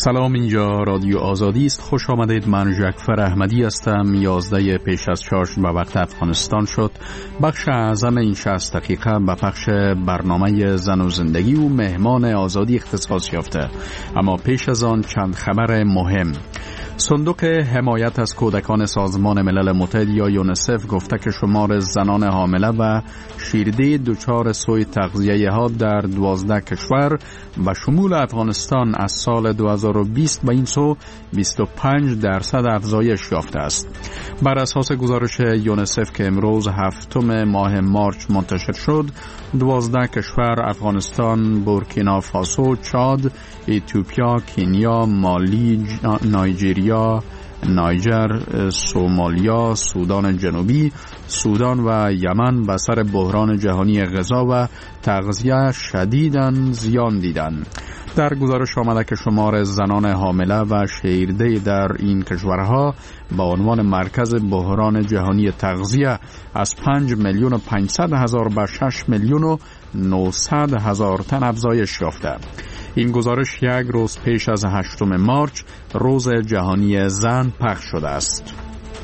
سلام، اینجا رادیو آزادی است. خوش آمدید. من جعفر احمدی هستم. 11 پیش از چهارشنبه وقت افغانستان شد. بخش اعظم این 60 دقیقه به پخش برنامه زن و زندگی و مهمان آزادی اختصاص یافته. اما پیش از آن چند خبر مهم. صندوق حمایت از کودکان سازمان ملل متحد یا یونیسف گفته که شمار زنان حامله و شیرده دچار سوء تغذیه ها در 12 کشور و شمول افغانستان از سال 2020 به این سو 25% افزایش یافته است. بر اساس گزارش یونیسف که امروز 7 ماه مارچ منتشر شد، 12 کشور افغانستان، بورکینافاسو، چاد، اتیوپیا، کنیا، مالی، نایجریا، نایجر، سومالیا، سودان جنوبی، سودان و یمن به سر بحران جهانی غذا و تغذیه شدیداً زیان دیدند. در گزارش آمده که شمار زنان حامله و شیرده در این کشورها با عنوان مرکز بحران جهانی تغذیه از 5,500,000 به 6,900,000 تن افزایش یافته. این گزارش یک روز پیش از 8 مارچ روز جهانی زن پخش شده است.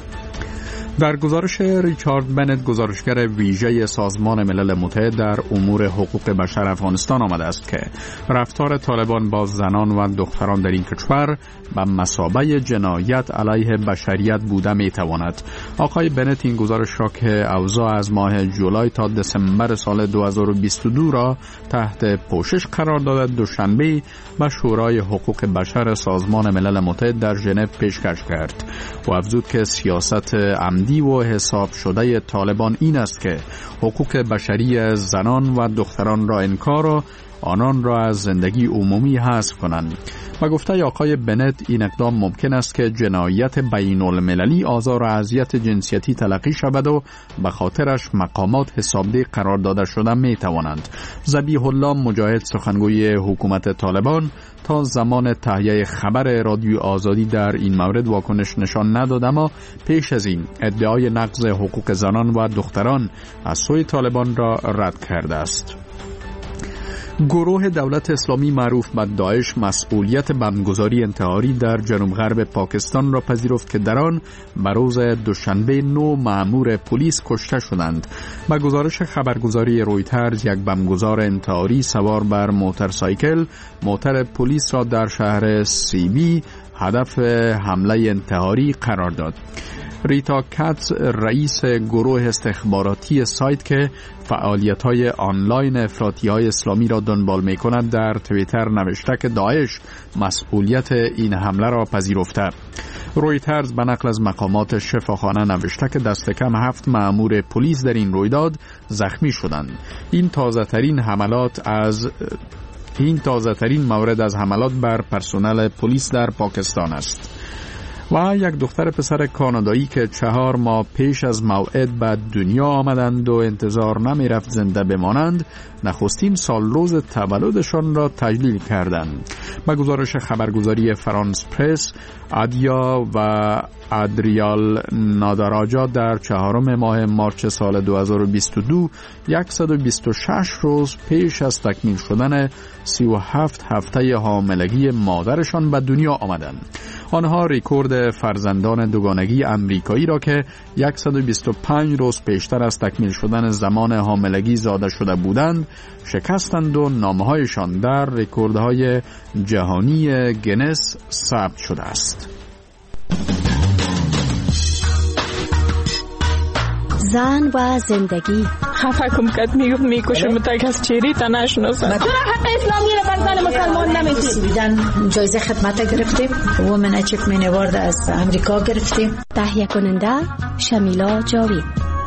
در گزارش ریچارد بنت، گزارشگر ویژه سازمان ملل متحد در امور حقوق بشر افغانستان، آمده است که رفتار طالبان با زنان و دختران در این کشور به مثابه جنایت علیه بشریت بوده می تواند. آقای بنت این گزارش را که اوضاع از ماه جولای تا دسامبر سال 2022 را تحت پوشش قرار داده دوشنبه به شورای حقوق بشر سازمان ملل متحد در ژنو پیشکش کرد و افزود که سیاست عمدی و حساب شده طالبان این است که حقوق بشری زنان و دختران را انکار و آنان را از زندگی عمومی حذف کنند. و گفته آقای بنت این اقدام ممکن است که جنایت بین المللی آزار و اذیت جنسیتی تلقی شود و به خاطرش مقامات حسابده قرار داده شده می توانند. ذبیح الله مجاهد، سخنگوی حکومت طالبان، تا زمان تهیه خبر رادیو آزادی در این مورد واکنش نشان نداد، اما پیش از این ادعای نقض حقوق زنان و دختران از سوی طالبان را رد کرده است. گروه دولت اسلامی معروف به داعش مسئولیت بمبگذاری انتحاری در جنوب غرب پاکستان را پذیرفت که در آن به روز دوشنبه 9 مأمور پلیس کشته شدند. به گزارش خبرگزاری رویترز، یک بمبگذار انتحاری سوار بر موتورسایکل موتر پلیس را در شهر سیبی هدف حمله انتحاری قرار داد. ریتا کاتس، رئیس گروه استخباراتی سایت که فعالیت‌های آنلاین افراطی‌های اسلامی را دنبال می‌کند، در توییتر نوشته که داعش مسئولیت این حمله را پذیرفته. رویترز به نقل از مقامات شفاخانه نوشته که دست کم 7 مأمور پلیس در این رویداد زخمی شدند. این تازه ترین مورد از حملات بر پرسنل پلیس در پاکستان است. و یک دختر پسر کانادایی که 4 ماه پیش از موعد به دنیا آمدند و انتظار نمی رفت زنده بمانند، نخستین سال روز تولدشان را تجلیل کردند. به گزارش خبرگزاری فرانس پرس، آدیا و آدریال ناداراجا در 4 ماه مارچ سال 2022 126 روز پیش از تکمیل شدن 37 هفته حاملگی مادرشان به دنیا آمدند. آنها رکورد فرزندان دوگانگی امریکایی را که 125 روز پیشتر از تکمیل شدن زمان حاملگی زاده شده بودند شکستند و نامه‌هایشان در رکوردهای جهانی گینس ثبت شده است. زن و زندگی. خفه کم کت میکشم تا کس چیری تا نشناسم. تو حق اسلامی رو بر زن مسلمان نمیدی. جایزه خدمت گرفتیم. وومن اچیومنت اوارد از امریکا گرفتیم. تهیه کننده شمیلا جاوید.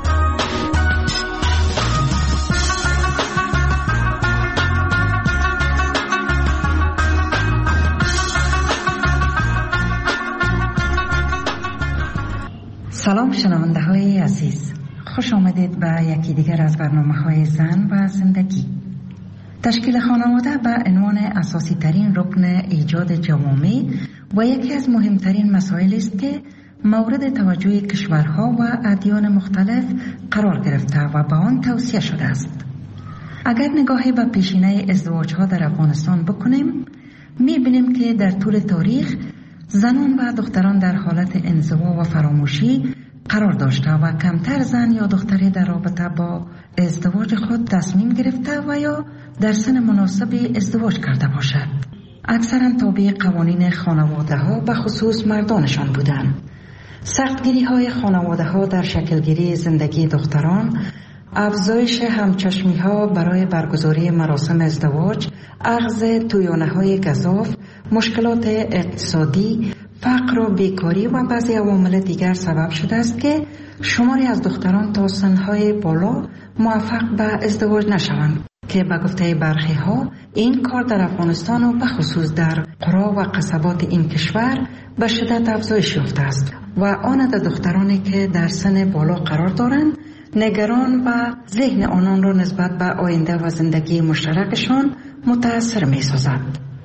سلام شنونده های عزیز، خوش آمدید به یکی دیگر از برنامه‌های زن و زندگی. تشکیل خانواده به عنوان اساسی ترین رکن ایجاد جوامع و یکی از مهمترین مسائل است که مورد توجه کشورها و ادیان مختلف قرار گرفته و به آن توصیه شده است. اگر نگاهی به پیشینه ازدواج‌ها در افغانستان بکنیم، می‌بینیم که در طول تاریخ زنان و دختران در حالت انزوا و فراموشی قرار داشته و کمتر زن یا دختری در رابطه با ازدواج خود تصمیم گرفته و یا در سن مناسب ازدواج کرده باشد. اکثرا تابع قوانین خانواده ها به خصوص مردانشان بودند. سختگیری های خانواده ها در شکلگیری زندگی دختران، افزایش همچشمی ها برای برگزاری مراسم ازدواج، اخذ تویانه های گزاف، مشکلات اقتصادی، فقر و بیکاری و بعضی عوامل دیگر سبب شده است که شماری از دختران تا سنهای بالا موفق به ازدواج نشوند که به گفته برخی ها این کار در افغانستان و به خصوص در قرا و قصبات این کشور به شدت افزایش یافته است و آن عدد دخترانی که در سن بالا قرار دارند نگران و ذهن آنان را نسبت به آینده و زندگی مشترکشان متأثر می سازد.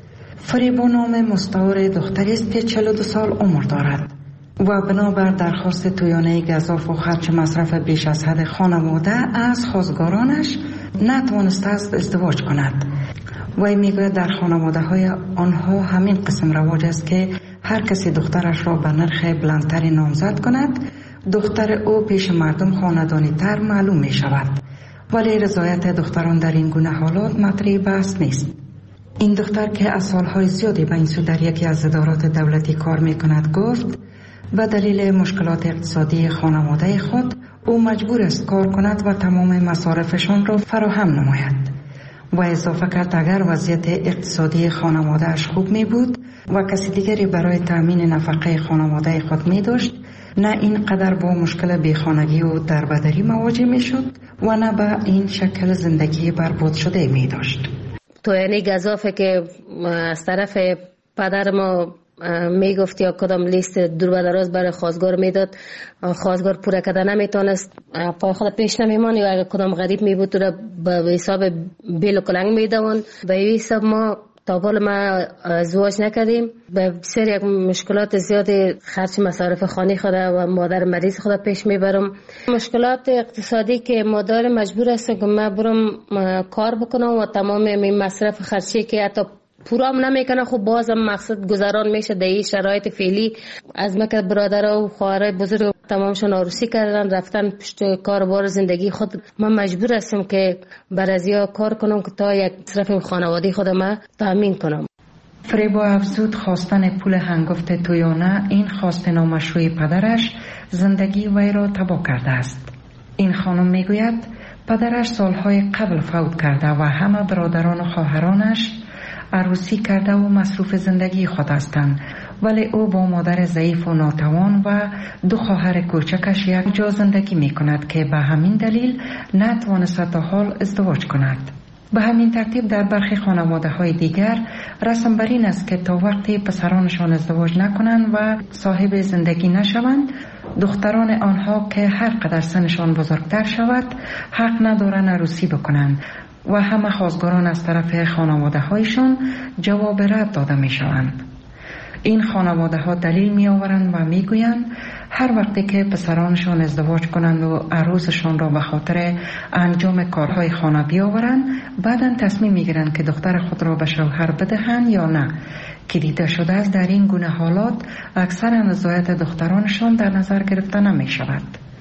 فریبا نام مستعار دختری است که 42 سال عمر دارد و بنابر درخواست تویانه گزاف و خرج مصرف بیش از حد خانواده از خواستگارانش نتوانسته است ازدواج کند. وی میگوید در خانواده های آنها همین قسم رواج است که هر کسی دخترش را به نرخ بلندتری نامزد کند، دختر او پیش مردم خاندانی تر معلوم می شود. ولی رضایت دختران در این گونه حالات مطرح بحث نیست. این دختر که از سالهای زیادی به این سو در یکی از ادارات دولتی کار می کند گفت به دلیل مشکلات اقتصادی خانواده خود او مجبور است کار کند و تمام مصارفشان را فراهم نماید. و اضافه کرد اگر وضعیت اقتصادی خانوادهش خوب می بود و کسی دیگری برای تأمین نفقه خانواده خود می داشت، نه اینقدر با مشکل بیخانگی و دربدری مواجه می شد و نه به این شکل زندگی برباد شده می داشت. تو یعنی گزافه که از طرف پدر ما می گفت یا کدام لیست دور و دراز برای خواستگار میداد، خواستگار پوره کرده نمیتونست، پای خود پیش نمیمان یا اگر کدام غریب می بود تو را به حساب بیل و کلنگ میدون. به این حساب ما تا حال ما ازدواج نکردیم، به بسیار یک مشکلات زیادی خرج مصارف خانه خود و مادر مریض خود پیش میبرم. مشکلات اقتصادی که مادر مجبور است که من برم کار بکنم و تمام این مصرف خرچی که حتی پورا هم نمیکنه، خب بازم مقصد گذران میشه در این شرایط فعلی. از مکه برادر و خواهرای بزرگ تمامشون عروسی کردن رفتن پشت کاربار زندگی خود. من مجبور هستم که بر ازیا کار کنم که تا یک مصرف خانوادگی خودم تامین کنم. فریبا افزود خواستن پول هنگفت تویانه این خواست نامشروع پدرش زندگی وی را تباه کرده است. این خانم میگوید پدرش سالهای قبل فوت کرده و همه برادران و خواهرانش عروسی کرده و مصروف زندگی خود هستند، ولی او با مادر ضعیف و ناتوان و 2 خواهر کوچکش یک جا زندگی می کند که به همین دلیل نتوانست تا حال ازدواج کند. به همین ترتیب در برخی خانواده های دیگر رسم بر این است که تا وقتی پسرانشان ازدواج نکنند و صاحب زندگی نشوند، دختران آنها که هر قدر سنشان بزرگتر شود حق ندارند عروسی بکنند و همه خواستگاران از طرف خانواده هایشان جواب رد داده می شوند. این خانواده ها دلیل می آورند و می گویند هر وقتی که پسرانشان ازدواج کنند و عروسشان را به خاطر انجام کارهای خانه بیاورند، بعداً تصمیم می گیرند که دختر خود را به شوهر بدهند یا نه، که دیده شده است در این گونه حالات اکثر رضایت دخترانشان در نظر گرفته نمی شود.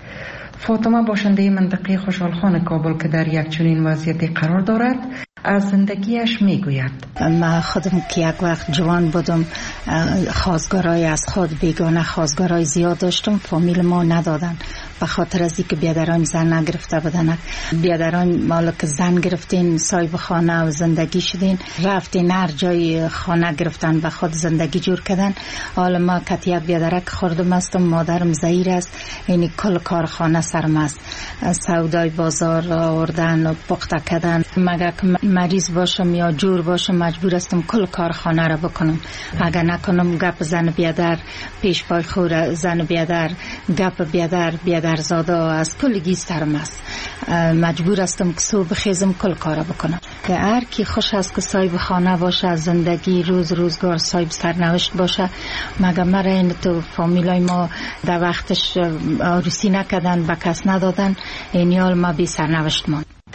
فاطمه باشنده منطقه خوشحالخان کابل که در یک چنین وضعیتی قرار دارد از زندگیش میگوید من خودم که یک وقت جوان بودم خواستگارای از خود بیگانه خواستگارای زیاد داشتم، فامیل ما ندادن به خاطر از اینکه بیادران زن نگرفته بودن. بیادران مالا که زن گرفتین صاحب خانه و زندگی شدین، رفتین هر جای خانه گرفتن به خود زندگی جور کردن. حالا ما که یک بیادرک خوردم هستم، مادرم زهیر است، یعنی کل کارخانه سرم است، سودای بازار آوردن و پخته کردن. مگه مریض باشم یا جور باشم مجبور هستم کل کارخانه را بکنم. اگر نکنم گپ زن بیادر پیش پای خور، زن بیادر گپ بیادر زاده از کلگی سرم است. مجبور هستم که صبح خیزم کل کارا بکنم. که هر کی خوش است که صاحب خانه باشه، زندگی روزگار صاحب سرنوشت باشه. مگه مرا این تو فامیلای ما در وقتش عروسی نکردن، به کس ندادن، این حال ما بی سرنوشت ماند.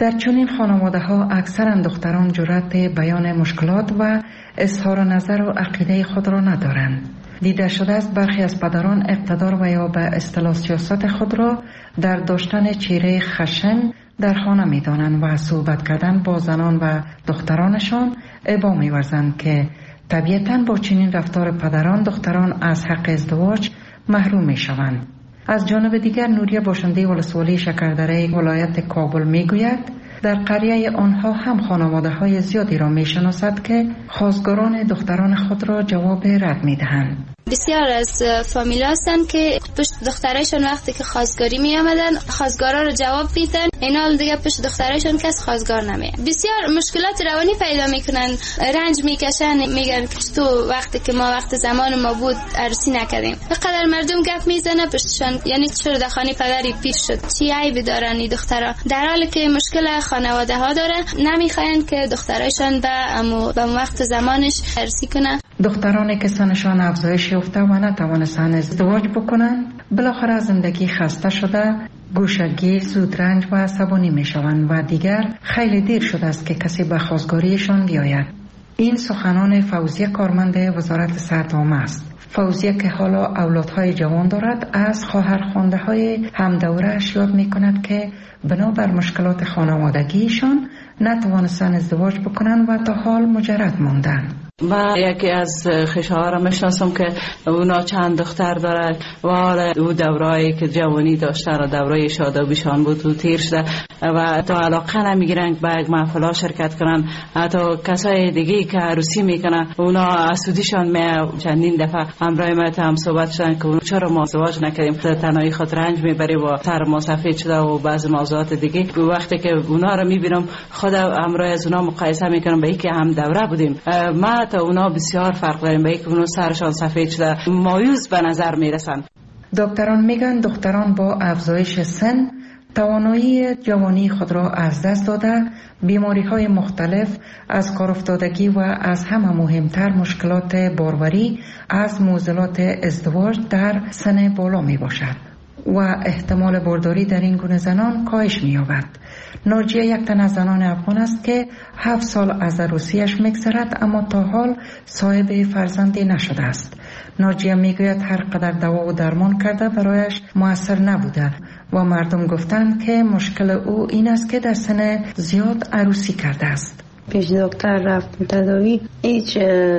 در چنین خانواده ها اکثرا دختران جرأت بیان مشکلات و اظهار نظر و عقیده خود را ندارند. دیده شده است برخی از پدران اقتدار و یا به اصطلاح سیاست خود را در داشتن چهره خشن در خانه می دانند و صحبت کردن با زنان و دخترانشان ابا می ورزند که طبیعتاً با چنین رفتار پدران دختران از حق ازدواج محروم می شوند. از جانب دیگر نوریه باشنده ولسوالی شکردره ولایت کابل می گوید در قریه آنها هم خانواده های زیادی را می شناسد که خواستگاران دختران خود را جواب رد می دهند. بسیار از فامیل هستن که پشت دخترایشون وقتی که خواستگاری می آمدن خواستگارا رو جواب میدن، اینا دیگه پشت دخترایشون کس خواستگار نمیاد. بسیار مشکلات روانی پیدا میکنن، رنج میکشن، میگن که تو وقتی که ما وقت زمان ما بود عروسی نکردیم. فقط مردم گپ میزنه پشتشون، یعنی چرا در خانه پدری پیر شد، چی عیبی دارن این دخترا، در حالی که مشکل خانواده ها دارن، نمیخواین که دخترایشون به وقت زمانش عروسی کنن. دخترانی که سنشان افزایش یافته و نتوانستند ازدواج بکنند بالاخره زندگی خسته شده، گوشگیر، زودرنج و عصبانی می شوند و دیگر خیلی دیر شده است که کسی به خواستگاریشان بیاید. این سخنان فوزیه کارمند وزارت صحت عامه است. فوزیه که حالا اولادهای جوان دارد از خواهرخوانده های همدوره‌اش یاد می کند که بنابر مشکلات خانوادگیشان نتوانستند ازدواج بکنند و تا حال مجرد ماندند. و یکی از خشها را میشناسم که اونا چند دختر داره و حالا او دورایی که جوانی داشته را دوره شادابیشان بود و تیر شده و تا علاقه نمیگیرن به یک محفل شرکت کنن. حتی کسای دیگه که عروسی میکنن اونا اسودیشان می چندین دفعه همراه ما هم صحبت شدن که چرا ما ازدواج نکردیم، تنهایی خود رنج میبری و سر ما سفید شده و بعض موضوعات دیگه. وقتی که اونا رو میبینم خود همراه از اونا مقایسه میکنم به اینکه هم دوره بودیم، ما تا اونا بسیار فرق داریم، به اینکه اونا سرشان سفید شده مایوس به نظر میرسن. دکتران میگن دختران با افزایش سن توانایی جوانی خود را از دست داده، بیماری‌های مختلف از کار افتادگی و از همه مهمتر مشکلات باروری از معضلات ازدواج در سن بالا می باشد و احتمال بارداری در این گونه زنان کاهش می‌یابد. ناجیه یک تن از زنان افغان است که 7 سال از عروسیش می‌گذرد اما تا حال صاحب فرزندی نشده است. ناجیه میگوید هر قدر دوا و درمان کرده برایش مؤثر نبوده و مردم گفتند که مشکل او این است که در سن زیاد عروسی کرده است. پیش دکتر رفت تداوی، هیچ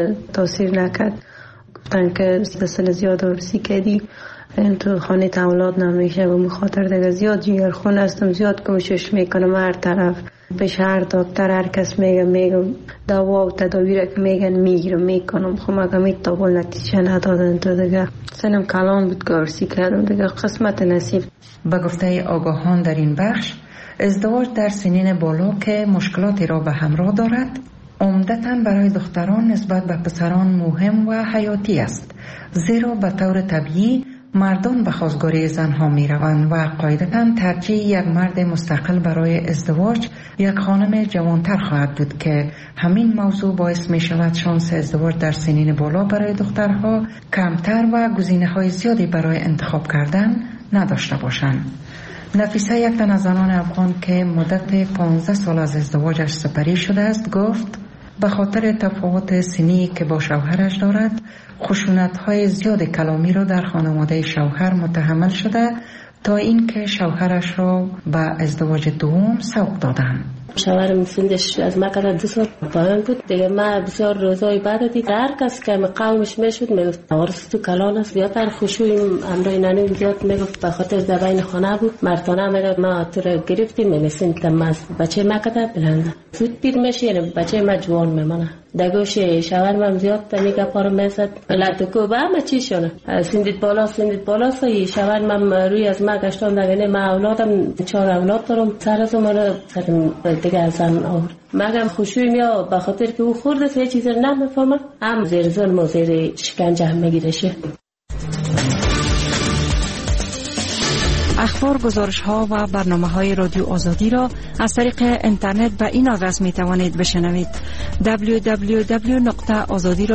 تاثیر نکرد. گفتن که در سن زیاد عروسی کردی این تو خانه اولاد نمیشه و مخاطر دیگه زیاد جیگرخون هستم، زیاد کوشش میکنم هر طرف پیش هر دکتر هر کس میگم دوا و تداوی را که میگن میگیرم میکنم، خب مگه میتابل نتیجه ندادن تو دیگه سنم کلان بود که عروسی کردم دیگه قسمت نصیب. به گفته آگاهان در این بخش ازدواج در سنین بالا که مشکلاتی را به همراه دارد عمدتاً برای دختران نسبت به پسران مهم و حیاتی است، زیرا به طور طبیعی مردان به خواستگاری زنها می روند و قاعدتاً ترجیح یک مرد مستقل برای ازدواج یک خانم جوانتر خواهد بود که همین موضوع باعث می شود شانس ازدواج در سنین بالا برای دخترها کمتر و گزینه‌های زیادی برای انتخاب کردن نداشته باشند. نفیسه یک تن از زنان افغان که مدت 15 سال از ازدواجش سپری شده است گفت به خاطر تفاوت سنی که با شوهرش دارد خشونت‌های زیاد کلامی را در خانواده شوهر متحمل شده تا اینکه شوهرش را به ازدواج دوم سوق دادند. شوهرم فیلدش از ما کلا 2 سال پایان بود دیگه. ما بسیار روزای بعد دید هر کس که قومش میشد میگفت عروس تو کلان است، زیادتر خشوع امرای ننه زیاد میگفت به خاطر زبان خانه بود. مردانه میگفت ما تو را گرفتیم میسیم تماس بچه ما کدا بلند زود پیر میشه، یعنی بچه ما جوان میمونه. دگوش شوهرم زیاد میگه پارو میزد لاتو با ما چی شونه سندید بالا سوی شوهرم روی از ما گشتان دگنه ما اولادم 4 اولاد دارم سر از من دیگه از زن آورد. مگم خوشوی میا به خاطر که او خورده سه چیز نمیفهمه هم زیر ظلم و زیر شکنجه هم میگیرشه. اخبار، گزارش‌ها و برنامه‌های رادیو آزادی را از طریق اینترنت به این آدرس می‌توانید بشنوید: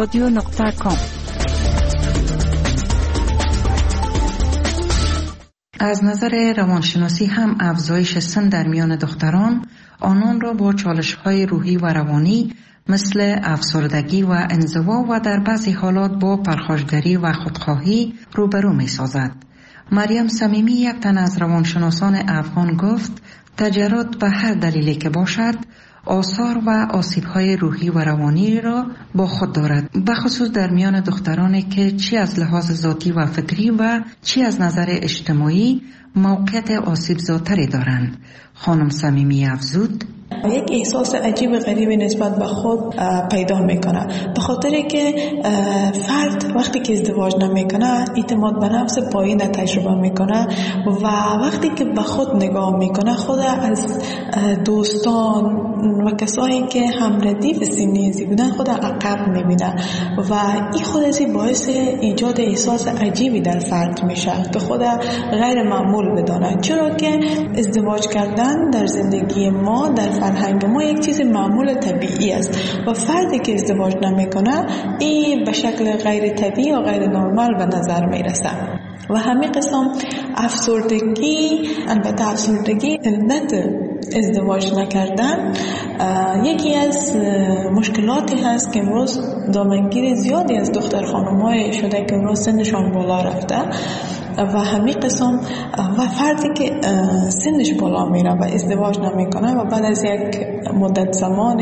www.azadiradio.com. از نظر روانشناسی هم افزایش سن در میان دختران آنان را با چالش‌های روحی و روانی مثل افسردگی و انزوا و در بعضی حالات با پرخاشگری و خودخواهی روبرو می‌سازد. مریم صمیمی، یک تن از روانشناسان افغان، گفت تجرد به هر دلیلی که باشد آثار و آسیب‌های روحی و روانی را با خود دارد، بخصوص در میان دخترانی که چی از لحاظ ذاتی و فکری و چی از نظر اجتماعی موقعیت آسیب زاتری دارند. خانم صمیمی افزود: یک احساس عجیب غریبی نسبت به خود پیدا میکنه، به خاطر که فرد وقتی که ازدواج نمیکنه اعتماد به نفس پایین تجربه میکنه و وقتی که به خود نگاه میکنه خود از دوستان و کسایی که همردیف سنی ازی بودن خود عقب میبینه و این خود ازی باعث ایجاد احساس عجیبی در فرد میشه که خود غیر معمول بدانه، چرا که ازدواج کردن در زندگی ما، در فرهنگ ما یک چیز معمول طبیعی است و فردی که ازدواج نمیکنه این به شکل غیر طبیعی و غیر نرمال به نظر میرسه. و همین قسم افسردگی، البته افسردگی علت ازدواج نکردن یکی از مشکلاتی هست که امروز دامنگیر زیادی از دختر خانم‌های شده که امروز سنشان بالا رفته و همین قسم و فردی که سنش بالا میره و ازدواج نمیکنه و بعد از یک مدت زمان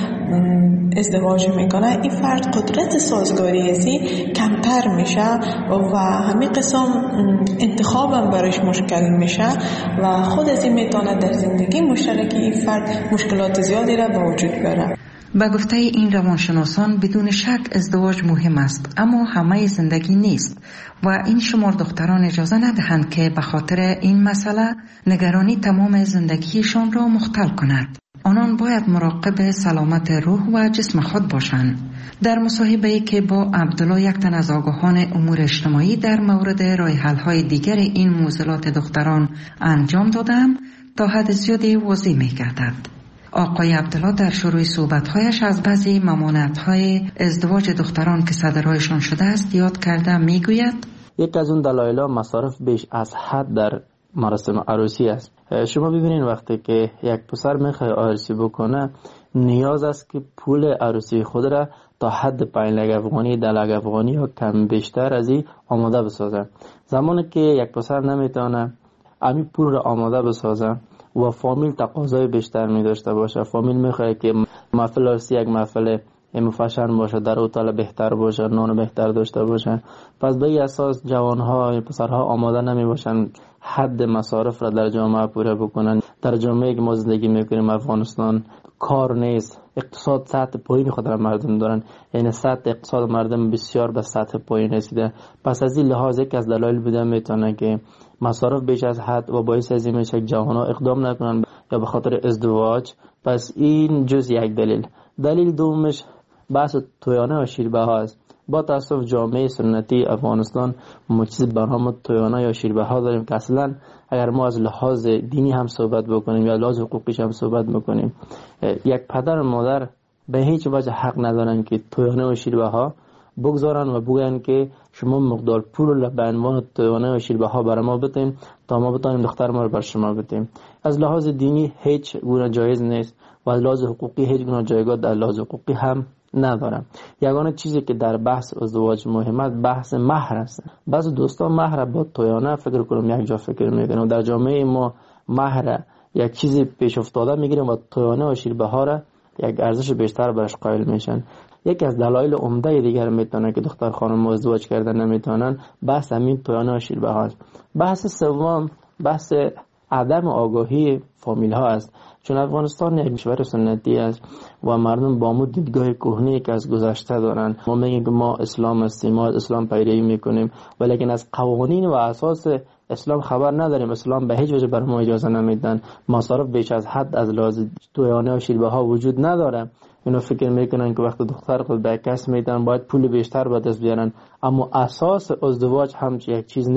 ازدواج میکنه، این فرد قدرت سازگاری ازی کمتر میشه و همین قسم انتخابم برش مشکل میشه و خود ازی میتونه در زندگی مشترکی این فرد مشکلات زیادی را به وجود بیاره. به گفته این روانشناسان بدون شک ازدواج مهم است، اما همه زندگی نیست و این شمار دختران اجازه ندهند که به خاطر این مسئله نگرانی تمام زندگیشان را مختل کند. آنان باید مراقب سلامت روح و جسم خود باشند. در مصاحبه‌ای که با عبدالله، یک تن از آگاهان امور اجتماعی، در مورد راه حل‌های دیگر این معضلات دختران انجام دادم، تا حد زیادی واضح می‌گردد. آقای عبدالله در شروع صحبت‌هایش از بعضی ممانعت‌های ازدواج دختران که صدرهایشان شده است یاد کرده میگوید: یک از اون دلایل مصارف بیش از حد در مراسم عروسی است. شما ببینید وقتی که یک پسر میخواد عروسی بکنه نیاز است که پول عروسی خود را تا حد 5 لک افغانی، 10 لک افغانی یا کم بیشتر از این آماده بسازه. زمانی که یک پسر نمیتونه همین پول را آماده بسازه و فامیل تقاضای بیشتر می داشته باشه، فامیل میخواد که محفل عروسی یک محفل فشن باشه، در هتل بهتر باشه، نان بهتر داشته باشه، پس به این اساس جوانها، پسرها آماده نمی باشن حد مصارف را در جامعه پوره بکنن. در جامعه که ما زندگی میکنیم افغانستان کار نیست، اقتصاد سطح پایین خود را مردم دارن، یعنی سطح اقتصاد مردم بسیار به سطح پایین رسیده. پس از این لحاظ یک از دلایل بوده میتونه که مصارف بیش از حد و باعث از این میشه که جوانها اقدام نکنن یا به خاطر ازدواج. پس این جز یک دلیل دومش بحث تویانه و شیربه ها است. با تاسف جامعه سنتی افغانستان ما چیزی به نام تویانه یا شیربه ها داریم که اصلا اگر ما از لحاظ دینی هم صحبت بکنیم یا لحاظ حقوقیش هم صحبت بکنیم، یک پدر و مادر به هیچ وجه حق ندارن که تویانه و شیربه ها بگذارن و بگن که شما مقدار پول به عنوان تویانه و شیربه ها برای ما بدین تا ما بتونیم دختر ما رو بر شما بدیم. از لحاظ دینی هیچ گونه جایز نیست و از لحاظ حقوقی هیچ گونه جایگاه در لحاظ حقوقی هم ندارم. یگانه چیزی که در بحث ازدواج مهمه بحث مهر است. بعضی دوستان مهر با تویانه فکر کنم یک جا فکر میکنن و در جامعه ما مهر یک چیزی پیش افتاده میگیرن و تویانه و شیربه ها را یک ارزش بیشتر برش قائل میشن. یکی از دلایل عمده دیگر میتونه که دختر خانم ازدواج کردن نمیتونن بحث همین تویانه و شیربه ها است. بحث سوم بحث عدم آگاهی فامیل ها است. چون افغانستان یک کشور سنتی است و مردم با مو دیدگاه کهنه‌ای که از گذشته دارن. ما میگیم که ما اسلام هستیم، ما اسلام پیروی میکنیم، ولیکن از قوانین و اساس اسلام خبر نداریم. اسلام به هیچ وجه بر ما اجازه نمیدن. مصارف بیش از حد از لحاظ تویانه و شیربه ها وجود نداره. اینا فکر میکنن که وقتی دختر خود به کس میدن باید پول بیشتر به دست بیارن، اما اساس ازدواج هم یک چیز نیست.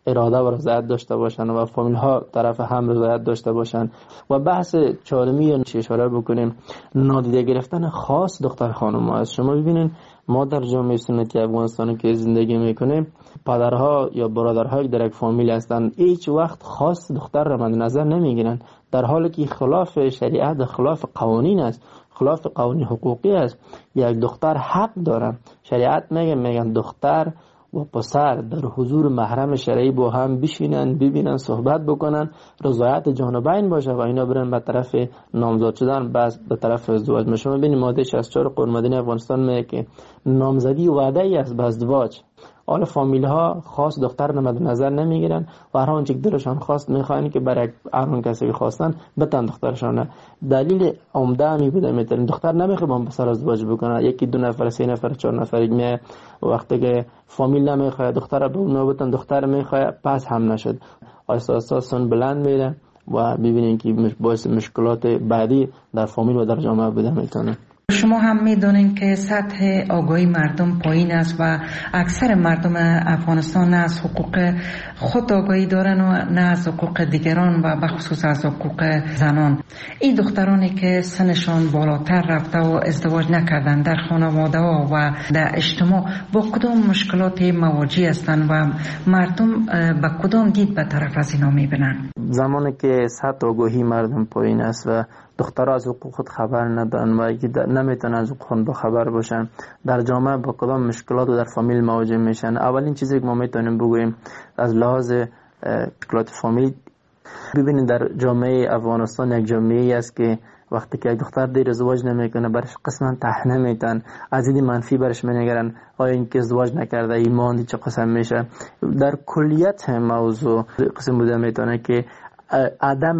اراده و رضایت داشته باشن و فامیل ها طرف هم رضایت داشته باشن. و بحث چهارمی اشاره بکنیم نادیده گرفتن خاص دختر خانم ها است. شما ببینید ما در جامعه سنتی افغانستان که زندگی میکنیم پدرها یا برادرها در یک فامیل هستند هیچ وقت خاص دختر را مد نظر نمیگیرن، در حالی که خلاف شریعت، خلاف قوانین است، خلاف قوانین حقوقی است. یک دختر حق داره. شریعت میگن دختر و پسر در حضور محرم شرعی با هم بشینن، ببینن، صحبت بکنن، رضایت جانبین باشه و اینا برن به طرف نامزد شدن، بعد به طرف ازدواج. شما ببینید ماده 64 قانون مدنی افغانستان میگه که نامزدی وعده ای است به ازدواج. حالا فامیل ها خاص دختر مد نظر نمیگیرن و هر آنچه دلشان خواست میخواین که برای هر کسی که خواستن بتن دخترشان. دلیل عمده می بوده میتونن دختر نمیخواد با پسر ازدواج بکنه، یکی دو نفر، سه نفر، چهار نفر میه، وقتی که فامیل نمیخواد دختر به اونها بتن، دختر میخواد پس هم نشد، آساسا سن بلند میره و ببینین که باعث مشکلات بعدی در فامیل و در جامعه بوده میتونه. شما هم میدونین که سطح آگاهی مردم پایین است و اکثر مردم افغانستان نه از حقوق خود آگاهی دارن و نه از حقوق دیگران و بخصوص از حقوق زنان. این دخترانی که سنشان بالاتر رفته و ازدواج نکردن در خانواده ها و در اجتماع با کدام مشکلات مواجه هستند و مردم به کدام دید به طرف از اینا میبینن؟ زمانی که سطح آگاهی مردم پایین است و دخترها از حقوق خود خبر ندارن و نمیتونن از حقوق خود بخبر باشن، در جامعه با کدام مشکلات و در فامیل مواجه میشن. اولین چیزی که ما میتونیم بگوییم از لحاظ مشکلات فامیل، ببینید در جامعه افغانستان یک جامعه است که وقتی که یک دختر دیر ازدواج نمیکنه برش قسما طحنه میتن، از دید منفی برش مینگرن، آیا این که ازدواج نکرده ایمان چه قسم میشه. در کلیت موضوع قسم بوده میتونه که عدم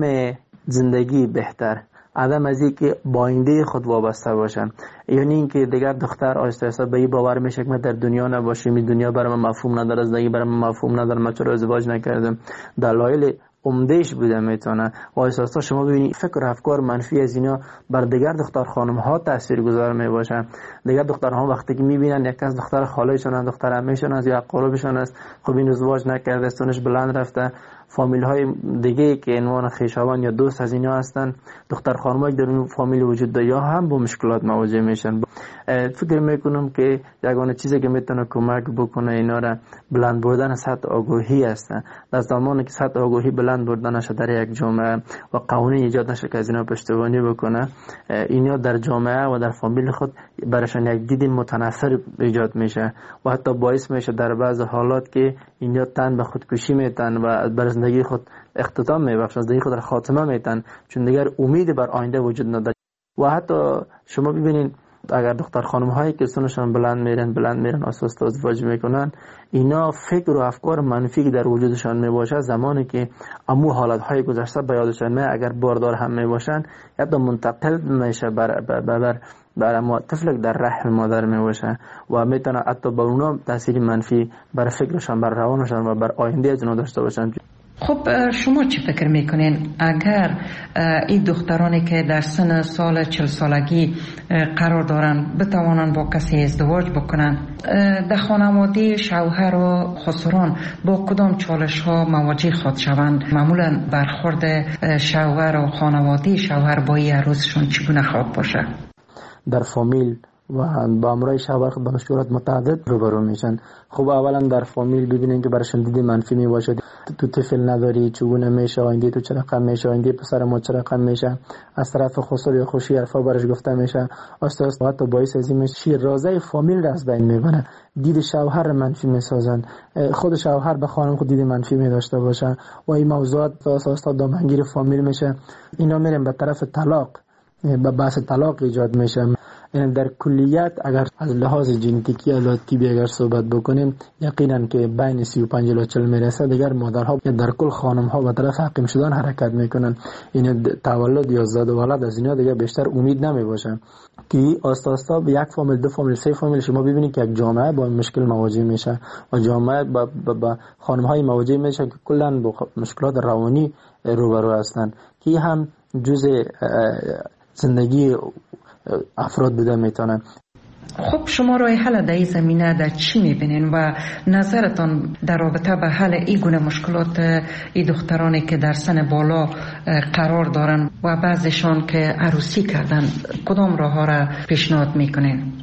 زندگی بهتر، عدم از این که با آینده خود وابسته باشن، یعنی اینکه دیگر دختر آهسته آهسته به این باور میشه که من در دنیا نباشم، این دنیا برام مفهوم نداره، زندگی برام مفهوم نداره، من چرا ازدواج نکردم. دلایل عمدهش بوده میتونه و آهسته شما ببینید فکر و افکار منفی از اینا بر دیگر دختر خانم ها تاثیرگذار میباشن. دیگر دخترها وقتی که میبینن یک از دختر خاله‌شون، دختر عمه‌شون از یا قربشون است، خب این ازدواج نکرده، سنش بلند رفته، فامیل های دیگه که عنوان خویشاوند یا دوست از اینا هستن، دختر خانمایی در اون فامیل وجود داره یا هم با مشکلات مواجه میشن. فکر میکنم که یگانه چیزی که میتونه کمک بکنه اینا را بلند بردن سطح آگاهی است. در زمانی که سطح آگاهی بلند بردن نشه در یک جامعه و قوانین ایجاد نشه که از اینا پشتیبانی بکنه، اینا در جامعه و در فامیل خود براشون یک دید متنفر ایجاد میشه و حتی باعث میشه در بعض حالات که اینا تن به خودکشی میتن و بر زندگی خود اختتام میبخشن، زندگی خود را خاتمه میتن، چون دیگر امید بر آینده وجود نداره. و حتی شما ببینید اگر دختر خانم هایی که سنشان بلند میرن اساس ازدواج میکنن، اینا فکر و افکار منفی که در وجودشان میباشه زمانی که امو حالت های گذشته به یادشان میاد، اگر باردار هم میباشن یا منتقل میشه بر طفل در رحم مادر میباشه و میتونه حتی به اونا تاثیر منفی بر فکرشان، بر روانشان و بر آینده از اونا داشته باشن. خب شما چی فکر میکنین اگر این دخترانی که در سن سال 40 سالگی قرار دارن بتوانن با کسی ازدواج بکنن، در خانواده شوهر و خسران با کدام چالش ها مواجه خود شوند؟ معمولا برخورد شوهر و خانواده شوهر با این عروسشون چگونه خواد باشه؟ در فامیل و با امرای شوهر به مشکلات متعدد روبرو میشن. خب اولا در فامیل ببینین که براشون دید منفی میباشه، تو طفل نداری چگونه میشه، آینده تو چه رقم میشه، آینده پسر ما چه رقم میشه، از طرف خسر یا خوشی حرفا برش گفته میشه، آستا حتی باعث از این میشه شیرازه فامیل را از بین میبره، دید شوهر منفی میسازن، خود شوهر به خانم خود دید منفی میداشته باشه و این موضوعات اساسا دامنگیر فامیل میشه. اینا میرن به طرف طلاق، به بحث طلاق ایجاد میشه. یعنی در کلیت اگر از لحاظ ژنتیکی یا طبی اگر صحبت بکنیم، یقینا که بین 35 الی 40 میرسه دیگر مادرها در کل خانم ها به طرف حقیم شدن حرکت میکنن. این تولد یا زاد و ولد از اینا دیگر بیشتر امید نمیباشه که آستا به یک فامیل، دو فامیل، سه فامیل شما ببینید که یک جامعه با مشکل مواجه میشه و جامعه با خانم های مواجه میشه که کلا با مشکلات روانی روبرو هستن که هم جزء زندگی افراد بوده میتونن. خب شما راه حل در این زمینه در چی میبینین و نظرتان در رابطه به حل این گونه مشکلات این دخترانی که در سن بالا قرار دارن و بعضشان که عروسی کردن کدام راه ها را پیشنهاد میکنین؟